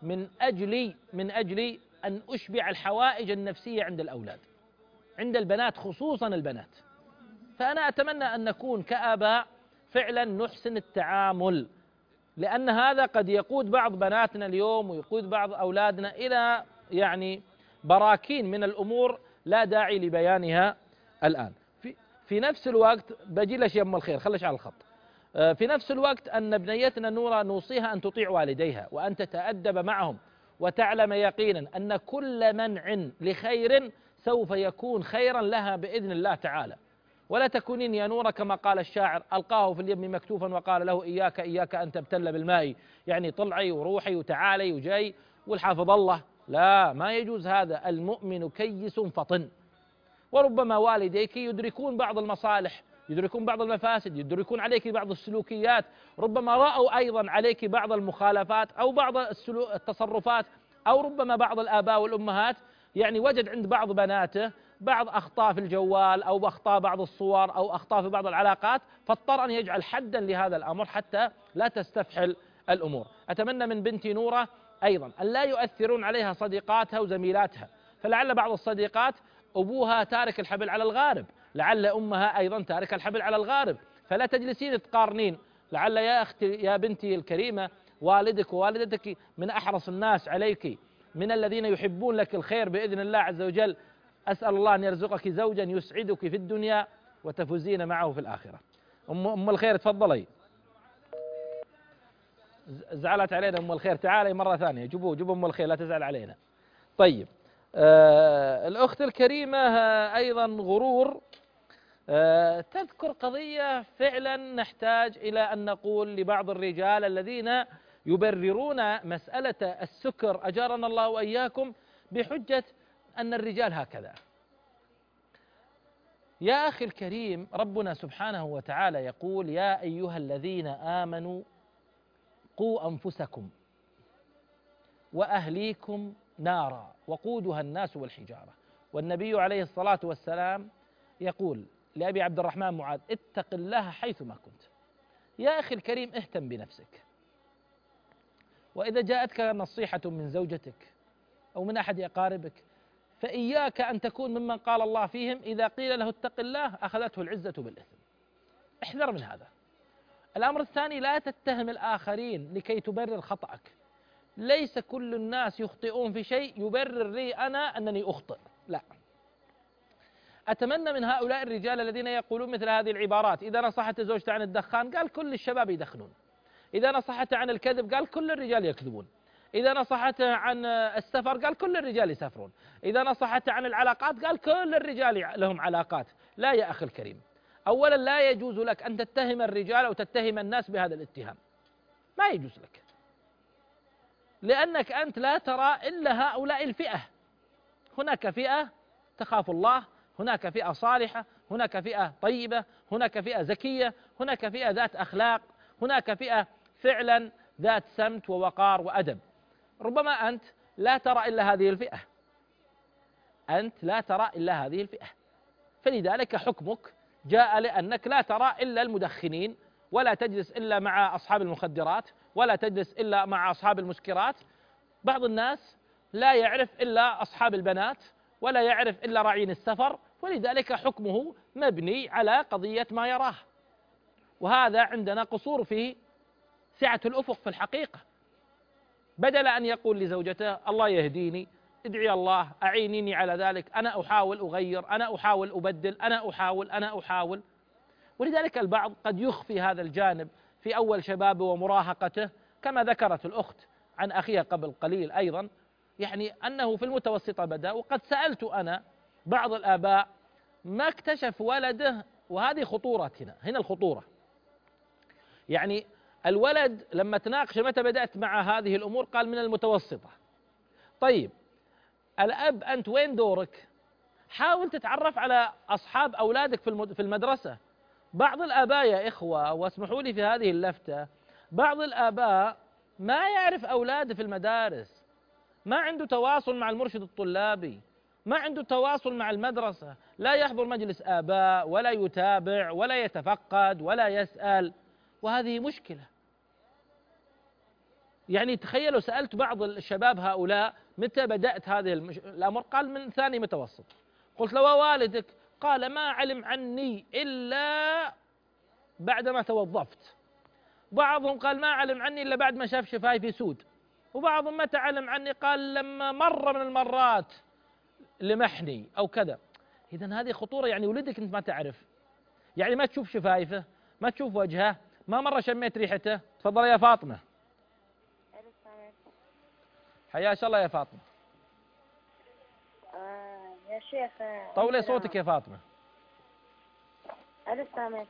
من أجل من أجل أن أشبع الحوائج النفسية عند الأولاد، عند البنات خصوصا البنات. فأنا أتمنى أن نكون كآباء فعلا نحسن التعامل، لأن هذا قد يقود بعض بناتنا اليوم ويقود بعض أولادنا إلى يعني براكين من الأمور لا داعي لبيانها الآن. في, في نفس الوقت بجي لك يا أم الخير، خلش على الخط. في نفس الوقت أن بنيتنا نورا نوصيها أن تطيع والديها وأن تتأدب معهم، وتعلم يقينا أن كل منع لخير سوف يكون خيرا لها بإذن الله تعالى. ولا تكونين يا نورة كما قال الشاعر: ألقاه في اليم مكتوفا وقال له إياك إياك أن تبتل بالماء، يعني طلعي وروحي وتعالي وجاي والحافظ الله. لا، ما يجوز هذا. المؤمن كيس فطن. وربما والديك يدركون بعض المصالح، يدركون بعض المفاسد، يدركون عليك بعض السلوكيات، ربما رأوا أيضا عليك بعض المخالفات أو بعض التصرفات، أو ربما بعض الآباء والأمهات يعني وجد عند بعض بناته بعض أخطاء في الجوال أو أخطاء بعض الصور أو أخطاء في بعض العلاقات، فاضطر أن يجعل حدا لهذا الأمر حتى لا تستفحل الأمور. أتمنى من بنتي نورة أيضا أن لا يؤثرون عليها صديقاتها وزميلاتها، فلعل بعض الصديقات أبوها تارك الحبل على الغارب، لعل أمها أيضا تارك الحبل على الغارب، فلا تجلسين تقارنين. لعل يا أختي يا بنتي الكريمة والدك ووالدتك من أحرص الناس عليك، من الذين يحبون لك الخير بإذن الله عز وجل. أسأل الله أن يرزقك زوجا يسعدك في الدنيا وتفوزين معه في الآخرة. أم, أم الخير تفضلي. زعلت علينا أم الخير، تعالي مرة ثانية، جبوا جبوا أم الخير لا تزعل علينا. طيب آه الأخت الكريمة آه أيضا غرور آه تذكر قضية فعلا نحتاج إلى أن نقول لبعض الرجال الذين يبررون مسألة السكر أجارنا الله وإياكم بحجة أن الرجال هكذا. يا أخي الكريم، ربنا سبحانه وتعالى يقول: يا أيها الذين آمنوا قوا أنفسكم وأهليكم نارا وقودها الناس والحجارة. والنبي عليه الصلاة والسلام يقول لأبي عبد الرحمن معاذ: اتق الله حيثما كنت. يا أخي الكريم، اهتم بنفسك. وإذا جاءتك نصيحة من زوجتك أو من أحد أقاربك فإياك أن تكون ممن قال الله فيهم: إذا قيل له اتق الله أخذته العزة بالإثم. احذر من هذا. الأمر الثاني: لا تتهم الآخرين لكي تبرر خطأك. ليس كل الناس يخطئون في شيء يبرر لي أنا أنني أخطئ، لا. أتمنى من هؤلاء الرجال الذين يقولون مثل هذه العبارات: إذا نصحت زوجته عن الدخان قال كل الشباب يدخنون، إذا نصحته عن الكذب قال كل الرجال يكذبون، إذا نصحته عن السفر قال كل الرجال يسافرون، إذا نصحته عن العلاقات قال كل الرجال لهم علاقات. لا يا أخي الكريم، أولا لا يجوز لك أن تتهم الرجال أو تتهم الناس بهذا الاتهام، ما يجوز لك، لأنك أنت لا ترى إلا هؤلاء الفئة. هناك فئة تخاف الله، هناك فئة صالحة، هناك فئة طيبة، هناك فئة ذكية، هناك فئة ذات أخلاق، هناك فئة فعلا ذات سمت ووقار وأدب. ربما أنت لا ترى إلا هذه الفئة، أنت لا ترى إلا هذه الفئة، فلذلك حكمك جاء لأنك لا ترى إلا المدخنين، ولا تجلس إلا مع أصحاب المخدرات، ولا تجلس إلا مع أصحاب المسكرات. بعض الناس لا يعرف إلا أصحاب البنات، ولا يعرف إلا راعين السفر، ولذلك حكمه مبني على قضية ما يراه. وهذا عندنا قصور في سعة الأفق في الحقيقة. بدل أن يقول لزوجته: الله يهديني، ادعي الله، أعينيني على ذلك، أنا أحاول أغير، أنا أحاول أبدل، أنا أحاول أنا أحاول ولذلك البعض قد يخفي هذا الجانب في أول شبابه ومراهقته، كما ذكرت الأخت عن أخيها قبل قليل أيضا، يعني أنه في المتوسطة بدأ. وقد سألت أنا بعض الآباء ما اكتشف ولده، وهذه خطورة هنا هنا الخطورة. يعني الولد لما تناقش متى بدأت مع هذه الأمور قال من المتوسطة. طيب الأب أنت وين دورك؟ حاول تتعرف على أصحاب أولادك في المدرسة. بعض الآباء يا إخوة، واسمحوا لي في هذه اللفتة، بعض الآباء ما يعرف أولاده في المدارس، ما عنده تواصل مع المرشد الطلابي، ما عنده تواصل مع المدرسة، لا يحضر مجلس آباء ولا يتابع ولا يتفقد ولا يسأل، وهذه مشكلة. يعني تخيلوا سألت بعض الشباب هؤلاء متى بدأت هذه المش... الأمر؟ قال من ثاني متوسط. قلت له ووالدك؟ قال ما علم عني إلا بعدما توظفت. بعضهم قال ما علم عني إلا بعد ما شاف شفايفي سود. وبعضهم متى علم عني؟ قال لما مرة من المرات لمحني أو كذا. إذن هذه خطورة، يعني ولدك أنت ما تعرف، يعني ما تشوف شفايفه، ما تشوف وجهه، ما مرة شميت ريحته. تفضل يا فاطمة. حياك الله يا فاطمة. آه يا شيخ طولي صوتك يا فاطمة. السلام عليكم.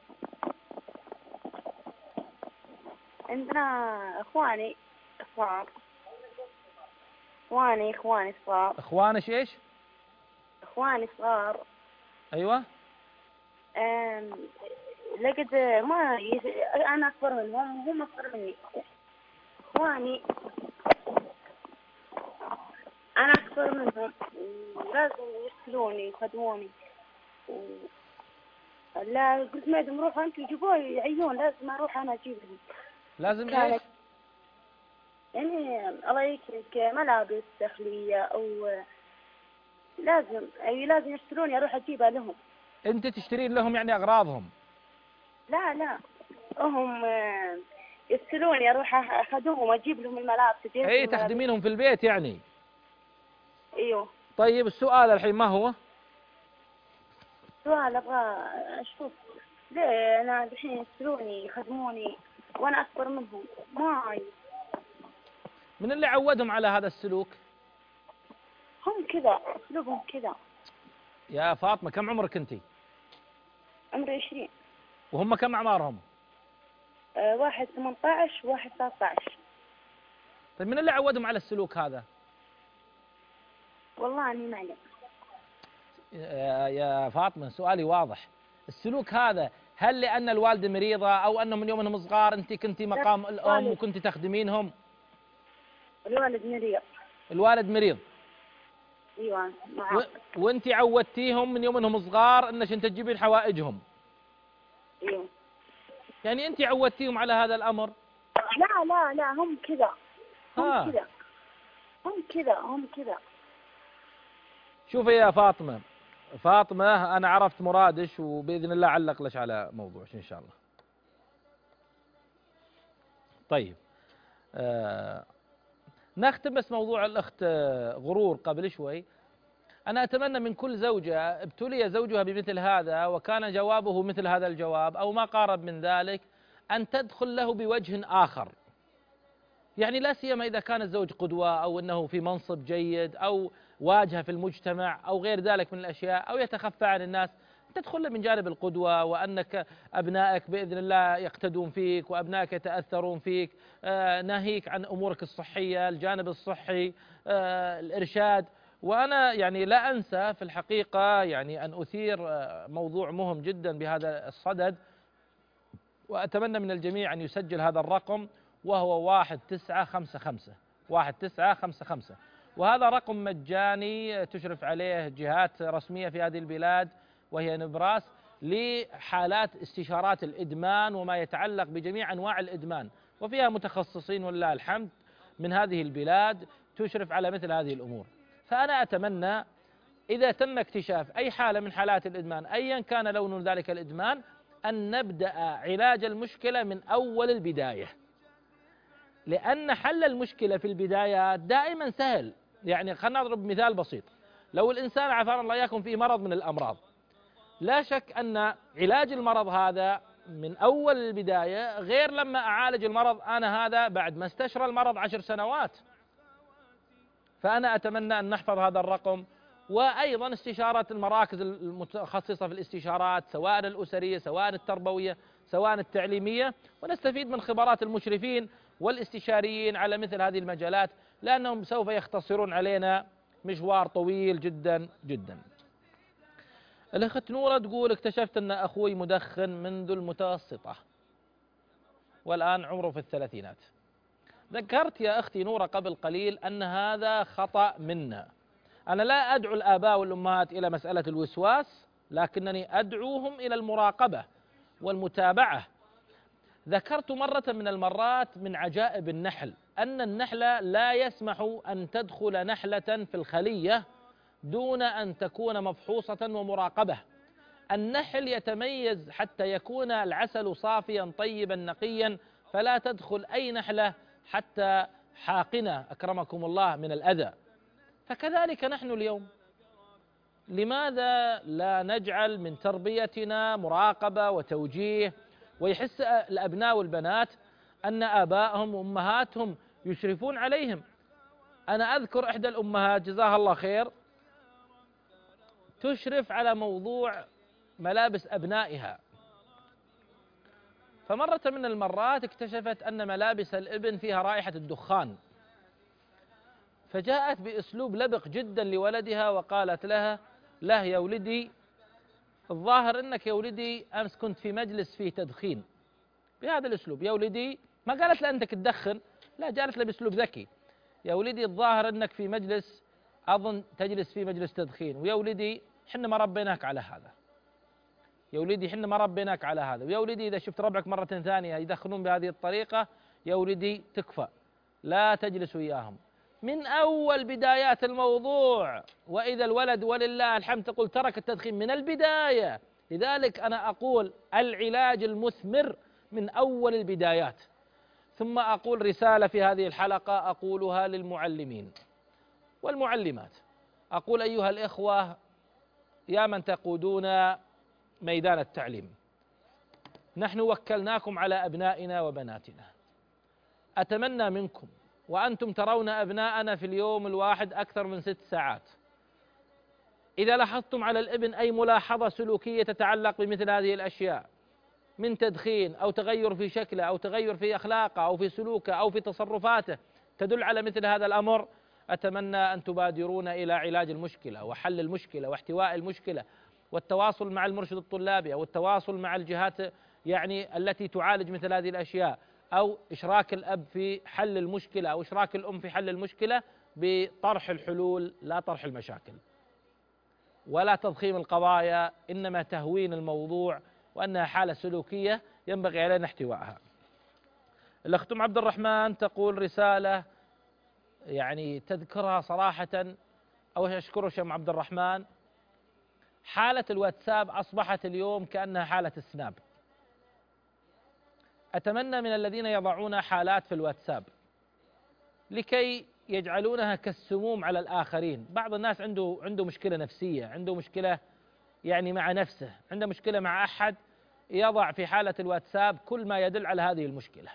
عندنا اخواني صغار اخواني اخواني صغار اخوانش ايش؟ اخواني صغار. ايوه. أم... لقد ما ي... انا اكبر منهم وهم اكبر مني. اخواني انا اكبر منهم ولازم يرسلوني يخدموني و... لا قلت ما يدوم روحوا انتوا يجيبوه يعيون، لازم اروح انا اجيبهم. لازم ايش؟ يعني الله يكرمك ملابس داخلية او لازم اي لازم يشتروني اروح اجيبها لهم. انت تشترين لهم يعني اغراضهم؟ لا لا هم يرسلوني اروح اخذوهم واجيب لهم الملابس. اي تخدمينهم في البيت يعني؟ ايوه. طيب السؤال الحين ما هو؟ سؤال ابغى اشوف ليه انا الحين يرسلوني يخدموني وانا اكبر منهم ما. من اللي عودهم على هذا السلوك؟ هم كذا اسلوبهم كذا. يا فاطمة كم عمرك انتي؟ عمري عشرين. وهم كم اعمارهم؟ أه واحد ثمانية عشر وواحد ثلاثة عشر. طيب من اللي عودهم على السلوك هذا؟ والله اني ما اعلم. يا فاطمة سؤالي واضح. السلوك هذا هل لأن الوالدة مريضة أو أنهم من يوم أنهم صغار أنت كنتي مقام الأم وكنتي تخدمينهم؟ الوالد مريض. الوالد مريض. ايوه و... وانت عودتيهم من يوم انهم صغار انك انت تجيبين حوائجهم. ايوه. يعني انت عودتيهم على هذا الامر؟ لا لا لا هم كذا هم كذا هم كذا هم كذا. شوفي يا فاطمة، فاطمة أنا عرفت مرادش وبإذن الله علق لك على موضوعش إن شاء الله. طيب آه نختم بس موضوع الأخت غرور قبل شوي. أنا أتمنى من كل زوجة ابتلي زوجها بمثل هذا وكان جوابه مثل هذا الجواب أو ما قارب من ذلك أن تدخل له بوجه آخر. يعني لا سيما إذا كان الزوج قدوة أو أنه في منصب جيد أو واجهة في المجتمع أو غير ذلك من الأشياء أو يتخفى عن الناس، تدخل له من جانب القدوة وأنك أبنائك بإذن الله يقتدون فيك وأبنائك يتأثرون فيك. آه ناهيك عن أمورك الصحية، الجانب الصحي، آه الإرشاد. وأنا يعني لا أنسى في الحقيقة يعني أن أثير آه موضوع مهم جدا بهذا الصدد، وأتمنى من الجميع أن يسجل هذا الرقم وهو واحد تسعة خمسة خمسة واحد تسعة خمسة خمسة. وهذا رقم مجاني تشرف عليه جهات رسمية في هذه البلاد وهي نبراس لحالات استشارات الإدمان وما يتعلق بجميع أنواع الإدمان، وفيها متخصصين ولله الحمد من هذه البلاد تشرف على مثل هذه الأمور. فأنا أتمنى إذا تم اكتشاف أي حالة من حالات الإدمان أيا كان لون ذلك الإدمان أن نبدأ علاج المشكلة من أول البداية، لأن حل المشكلة في البدايات دائما سهل. يعني خلنا نضرب مثال بسيط. لو الإنسان عافانا الله إياكم فيه مرض من الأمراض، لا شك أن علاج المرض هذا من أول البداية غير لما أعالج المرض أنا هذا بعد ما استشرى المرض عشر سنوات. فأنا أتمنى أن نحفظ هذا الرقم، وأيضا استشارة المراكز المتخصصة في الاستشارات سواء الأسرية سواء التربوية سواء التعليمية، ونستفيد من خبرات المشرفين والاستشاريين على مثل هذه المجالات، لأنهم سوف يختصرون علينا مشوار طويل جدا جدا. الأخت نورة تقول اكتشفت أن أخوي مدخن منذ المتوسطة والآن عمره في الثلاثينات. ذكرت يا أختي نورة قبل قليل أن هذا خطأ منا. أنا لا أدعو الآباء والأمهات إلى مسألة الوسواس، لكنني أدعوهم إلى المراقبة والمتابعة. ذكرت مرة من المرات من عجائب النحل أن النحل لا يسمح أن تدخل نحلة في الخلية دون أن تكون مفحوصة ومراقبة. النحل يتميز حتى يكون العسل صافيا طيبا نقيا، فلا تدخل أي نحلة حتى حاقنة أكرمكم الله من الأذى. فكذلك نحن اليوم، لماذا لا نجعل من تربيتنا مراقبة وتوجيه، ويحس الأبناء والبنات أن آبائهم وأمهاتهم يشرفون عليهم. أنا أذكر إحدى الأمهات جزاها الله خير تشرف على موضوع ملابس أبنائها، فمرة من المرات اكتشفت أن ملابس الابن فيها رائحة الدخان، فجاءت بأسلوب لبق جدا لولدها وقالت لها: له يا ولدي، الظاهر أنك يا ولدي أمس كنت في مجلس فيه تدخين. بهذا الأسلوب، يا ولدي، ما قالت له أنك تدخن، لا، جالت له بأسلوب ذكي: يا ولدي الظاهر أنك في مجلس أظن تجلس في مجلس تدخين، ويا ولدي حنا ما ربيناك على هذا، يا ولدي حنا ما ربيناك على هذا، ويا ولدي إذا شفت ربعك مرة ثانية يدخنون بهذه الطريقة يا ولدي تكفى، لا تجلس وياهم. من أول بدايات الموضوع، وإذا الولد ولله الحمد تقول ترك التدخين من البداية. لذلك أنا أقول العلاج المثمر من أول البدايات. ثم أقول رسالة في هذه الحلقة أقولها للمعلمين والمعلمات، أقول أيها الإخوة يا من تقودون ميدان التعليم، نحن وكلناكم على أبنائنا وبناتنا، أتمنى منكم، وأنتم ترون أبناءنا في اليوم الواحد أكثر من ست ساعات، إذا لاحظتم على الابن أي ملاحظة سلوكية تتعلق بمثل هذه الأشياء من تدخين أو تغير في شكله أو تغير في أخلاقه أو في سلوكه أو في تصرفاته تدل على مثل هذا الأمر، أتمنى أن تبادرون إلى علاج المشكلة وحل المشكلة واحتواء المشكلة والتواصل مع المرشد الطلابي أو التواصل مع الجهات يعني التي تعالج مثل هذه الأشياء، أو إشراك الأب في حل المشكلة أو إشراك الأم في حل المشكلة بطرح الحلول لا طرح المشاكل، ولا تضخيم القضايا، إنما تهوين الموضوع وأنها حالة سلوكية ينبغي علينا احتوائها. الأخت أم عبد الرحمن تقول رسالة يعني تذكرها صراحة، أو أشكر شيخ عبد الرحمن، حالة الواتساب أصبحت اليوم كأنها حالة السناب. أتمنى من الذين يضعون حالات في الواتساب لكي يجعلونها كالسموم على الآخرين. بعض الناس عنده عنده مشكلة نفسية، عنده مشكلة يعني مع نفسه، عنده مشكلة مع أحد، يضع في حالة الواتساب كل ما يدل على هذه المشكلة.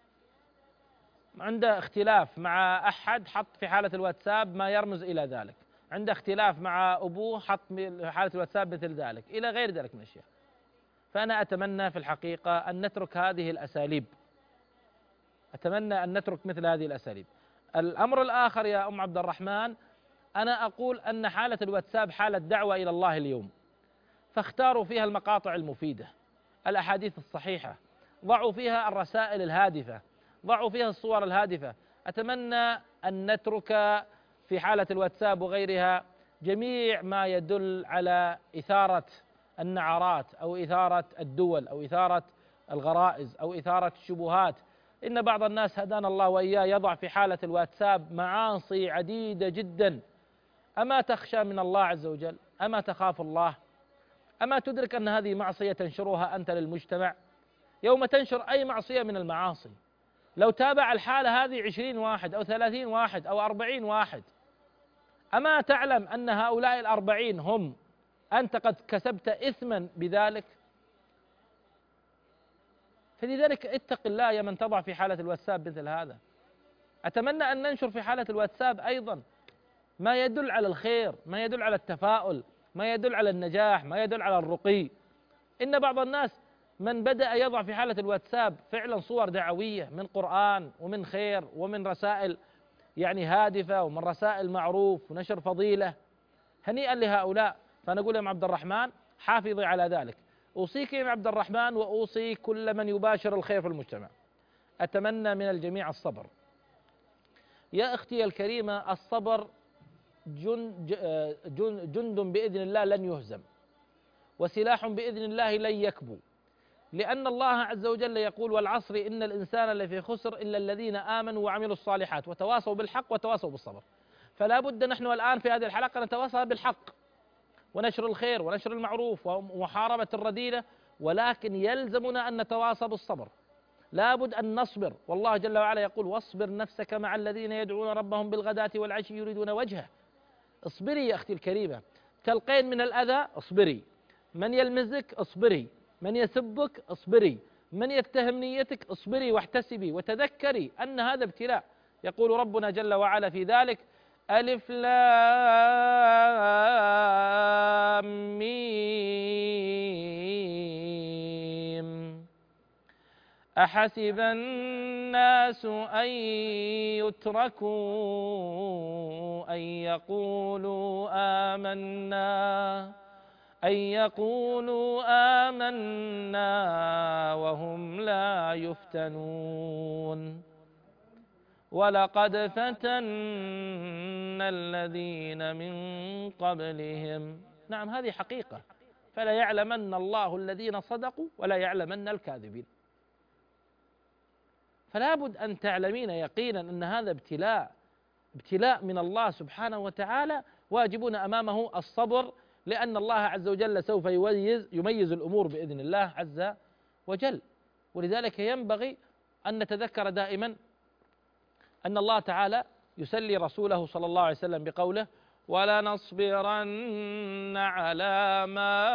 عنده اختلاف مع أحد، حط في حالة الواتساب ما يرمز إلى ذلك، عنده اختلاف مع أبوه، حط في حالة الواتساب مثل ذلك، إلى غير ذلك من الأشياء. فأنا أتمنى في الحقيقة أن نترك هذه الأساليب، أتمنى أن نترك مثل هذه الأساليب. الأمر الآخر يا أم عبد الرحمن، أنا أقول أن حالة الواتساب حالة دعوة إلى الله اليوم، فاختاروا فيها المقاطع المفيدة، الأحاديث الصحيحة، ضعوا فيها الرسائل الهادفة، ضعوا فيها الصور الهادفة. أتمنى أن نترك في حالة الواتساب وغيرها جميع ما يدل على إثارة النعرات أو إثارة الدول أو إثارة الغرائز أو إثارة الشبهات. إن بعض الناس هدانا الله وإياه يضع في حالة الواتساب معاصي عديدة جدا. أما تخشى من الله عز وجل؟ أما تخاف الله؟ أما تدرك أن هذه معصية تنشرها أنت للمجتمع؟ يوم تنشر أي معصية من المعاصي لو تابع الحالة هذه عشرين واحد أو ثلاثين واحد أو أربعين واحد، أما تعلم أن هؤلاء الأربعين هم أنت قد كسبت إثما بذلك؟ فلذلك اتق الله يا من تضع في حالة الواتساب مثل هذا. أتمنى أن ننشر في حالة الواتساب أيضا ما يدل على الخير، ما يدل على التفاؤل، ما يدل على النجاح، ما يدل على الرقي. إن بعض الناس من بدأ يضع في حالة الواتساب فعلا صور دعوية من قرآن ومن خير ومن رسائل يعني هادفة ومن رسائل معروف ونشر فضيلة، هنيئا لهؤلاء. فأنا أقول يا ام عبد الرحمن حافظي على ذلك. أوصيك يا ام عبد الرحمن وأوصي كل من يباشر الخير في المجتمع، أتمنى من الجميع الصبر. يا أختي الكريمة، الصبر جند, جند, جند بإذن الله لن يهزم، وسلاح بإذن الله لن يكبو. لأن الله عز وجل يقول والعصر إن الإنسان لفي خسر إلا الذين آمنوا وعملوا الصالحات وتواصوا بالحق وتواصوا بالصبر. فلا بد نحن الآن في هذه الحلقة نتواصى بالحق ونشر الخير ونشر المعروف ومحاربة الرذيلة، ولكن يلزمنا أن نتواصى بالصبر. لا بد أن نصبر، والله جل وعلا يقول واصبر نفسك مع الذين يدعون ربهم بالغداة والعشي يريدون وجهه. اصبري يا أختي الكريمة، تلقين من الأذى اصبري، من يلمزك اصبري، من يسبك اصبري، من يتهم نيتك اصبري واحتسبي وتذكري أن هذا ابتلاء. يقول ربنا جل وعلا في ذلك ألف لام ميم أحسب الناس أن يتركوا أن يقولوا آمنا أن يقولوا آمنا وهم لا يفتنون ولقد فتنا الذين من قبلهم. نعم هذه حقيقة، فلا يعلمن الله الذين صدقوا ولا يعلمن الكاذبين. فلا بد أن تعلمين يقينا أن هذا ابتلاء ابتلاء من الله سبحانه وتعالى، واجبنا أمامه الصبر، لأن الله عز وجل سوف يميز, يميز الأمور بإذن الله عز وجل. ولذلك ينبغي أن نتذكر دائما أن الله تعالى يسلي رسوله صلى الله عليه وسلم بقوله ولنصبرن على ما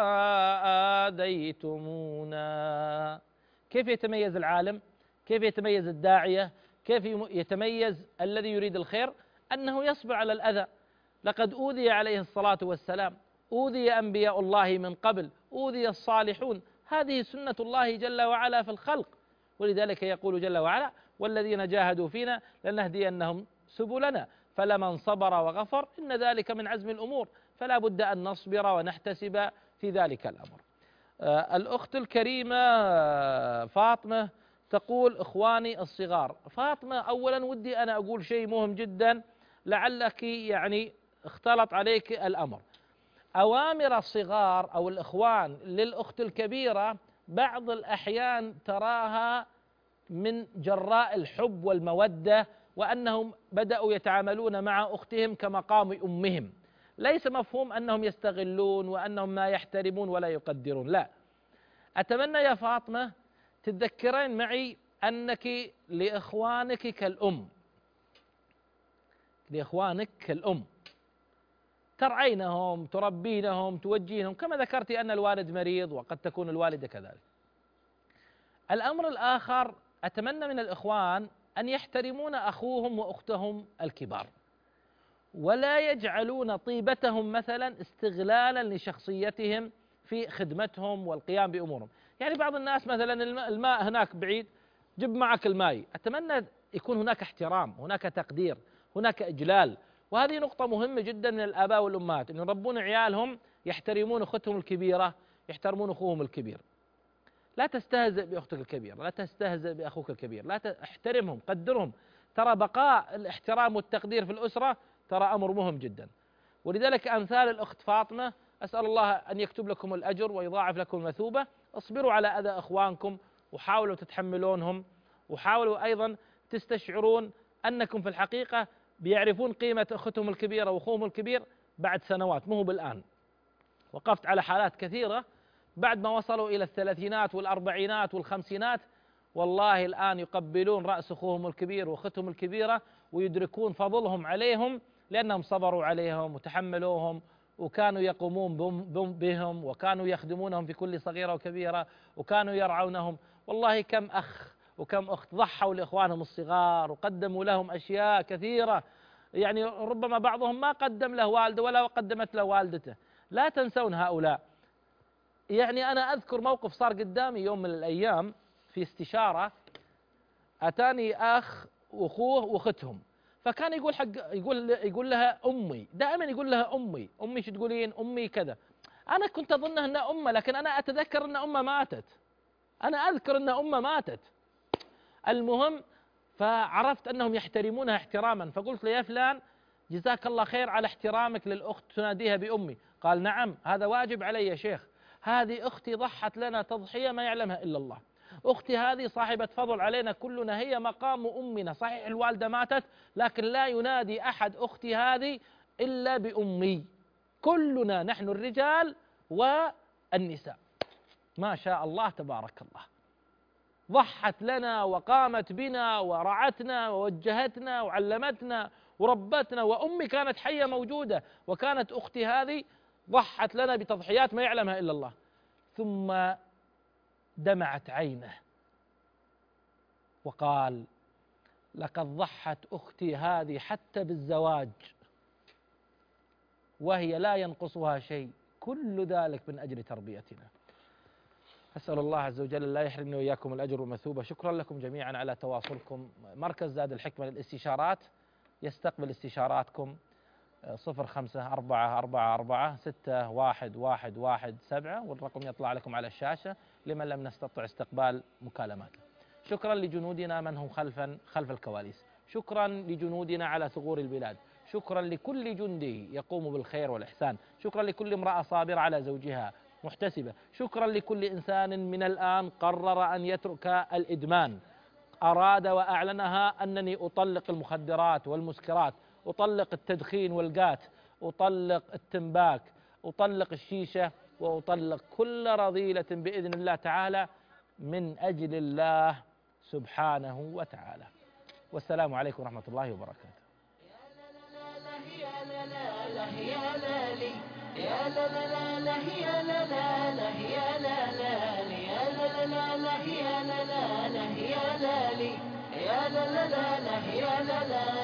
آذيتمونا. كيف يتميز العالم؟ كيف يتميز الداعية؟ كيف يتميز الذي يريد الخير؟ أنه يصبر على الأذى. لقد أوذي عليه الصلاة والسلام، أوذي أنبياء الله من قبل، أوذي الصالحون، هذه سنة الله جل وعلا في الخلق. ولذلك يقول جل وعلا والذين جاهدوا فينا لنهدينهم سبلنا فلمن صبر وغفر إن ذلك من عزم الأمور. فلا بد أن نصبر ونحتسب في ذلك الأمر. آه الأخت الكريمة فاطمة تقول إخواني الصغار. فاطمة أولا ودي أنا أقول شيء مهم جدا لعلك يعني اختلط عليك الأمر. أوامر الصغار أو الإخوان للأخت الكبيرة بعض الأحيان تراها من جراء الحب والمودة، وأنهم بدأوا يتعاملون مع أختهم كمقام أمهم. ليس مفهوم أنهم يستغلون وأنهم ما يحترمون ولا يقدرون، لا. أتمنى يا فاطمة تتذكرين معي أنك لإخوانك كالأم، لإخوانك كالأم، ترعينهم، تربينهم، توجينهم، كما ذكرت أن الوالد مريض وقد تكون الوالدة كذلك. الأمر الآخر أتمنى من الإخوان أن يحترمون أخوهم وأختهم الكبار، ولا يجعلون طيبتهم مثلا استغلالا لشخصيتهم في خدمتهم والقيام بأمورهم. يعني بعض الناس مثلا الماء هناك بعيد، جب معك الماء. أتمنى يكون هناك احترام، هناك تقدير، هناك إجلال. وهذه نقطة مهمة جدا من الآباء والأمهات، أن يربون عيالهم يحترمون أختهم الكبيرة، يحترمون أخوهم الكبير. لا تستهزئ بأختك الكبيرة، لا تستهزئ بأخوك الكبير، لا تحترمهم، قدرهم. ترى بقاء الاحترام والتقدير في الأسرة ترى أمر مهم جدا. ولذلك أمثال الأخت فاطمة أسأل الله أن يكتب لكم الأجر ويضاعف لكم المثوبة. اصبروا على أذى إخوانكم وحاولوا تتحملونهم، وحاولوا أيضا تستشعرون أنكم في الحقيقة بيعرفون قيمة أختهم الكبيرة وأخوهم الكبير بعد سنوات، مو بالآن. وقفت على حالات كثيرة بعد ما وصلوا إلى الثلاثينات والأربعينات والخمسينات، والله الآن يقبلون رأس أخوهم الكبير وأختهم الكبيرة ويدركون فضلهم عليهم، لأنهم صبروا عليهم وتحملوهم وكانوا يقومون بهم وكانوا يخدمونهم في كل صغيرة وكبيرة وكانوا يرعونهم. والله كم أخ وكم أخت ضحوا لإخوانهم الصغار وقدموا لهم أشياء كثيرة، يعني ربما بعضهم ما قدم له والده ولا قدمت له والدته. لا تنسون هؤلاء. يعني أنا أذكر موقف صار قدامي يوم من الأيام في استشارة، أتاني أخ وأخوه وأختهم، فكان يقول حق يقول يقول لها أمي، دائما يقول لها أمي، أمي شو تقولين؟ أمي كذا. أنا كنت أظنها أنها أمه، لكن أنا أتذكر أن أمه ماتت، أنا أذكر أن أمه ماتت. المهم فعرفت أنهم يحترمونها احتراما، فقلت له يا فلان جزاك الله خير على احترامك للأخت تناديها بأمي. قال نعم هذا واجب علي يا شيخ، هذه أختي ضحت لنا تضحية ما يعلمها إلا الله، أختي هذه صاحبة فضل علينا كلنا، هي مقام أمنا. صحيح الوالدة ماتت، لكن لا ينادي أحد أختي هذه إلا بأمي. كلنا نحن الرجال والنساء، ما شاء الله تبارك الله، ضحت لنا وقامت بنا ورعتنا ووجهتنا وعلمتنا وربتنا، وأمي كانت حية موجودة، وكانت أختي هذه ضحت لنا بتضحيات ما يعلمها إلا الله. ثم دمعت عينه وقال: لقد ضحت أختي هذه حتى بالزواج وهي لا ينقصها شيء، كل ذلك من أجل تربيتنا. أسأل الله عز وجل لا يحرمني وإياكم الأجر والمثوبة. شكرا لكم جميعا على تواصلكم. مركز زاد الحكمة للاستشارات يستقبل استشاراتكم صفر خمسة أربعة أربعة أربعة ستة واحد واحد واحد سبعة، والرقم يطلع لكم على الشاشة لمن لم نستطع استقبال مكالماته. شكرا لجنودنا من هم خلفا خلف الكواليس، شكرا لجنودنا على ثغور البلاد، شكرا لكل جندي يقوم بالخير والإحسان، شكرا لكل امرأة صابرة على زوجها محتسبة، شكرا لكل إنسان من الآن قرر أن يترك الإدمان، أراد وأعلنها أنني أطلق المخدرات والمسكرات، أطلق التدخين والقات، أطلق التنباك، أطلق الشيشة، وأطلق كل رذيلة بإذن الله تعالى من أجل الله سبحانه وتعالى. والسلام عليكم ورحمة الله وبركاته. يا لا لا لا يا لالي، يا لا لا لا يا لا لا لا يا لا لا يا لا لا لا يا لا لا لا يا لالي، يا لا لا لا يا لا لا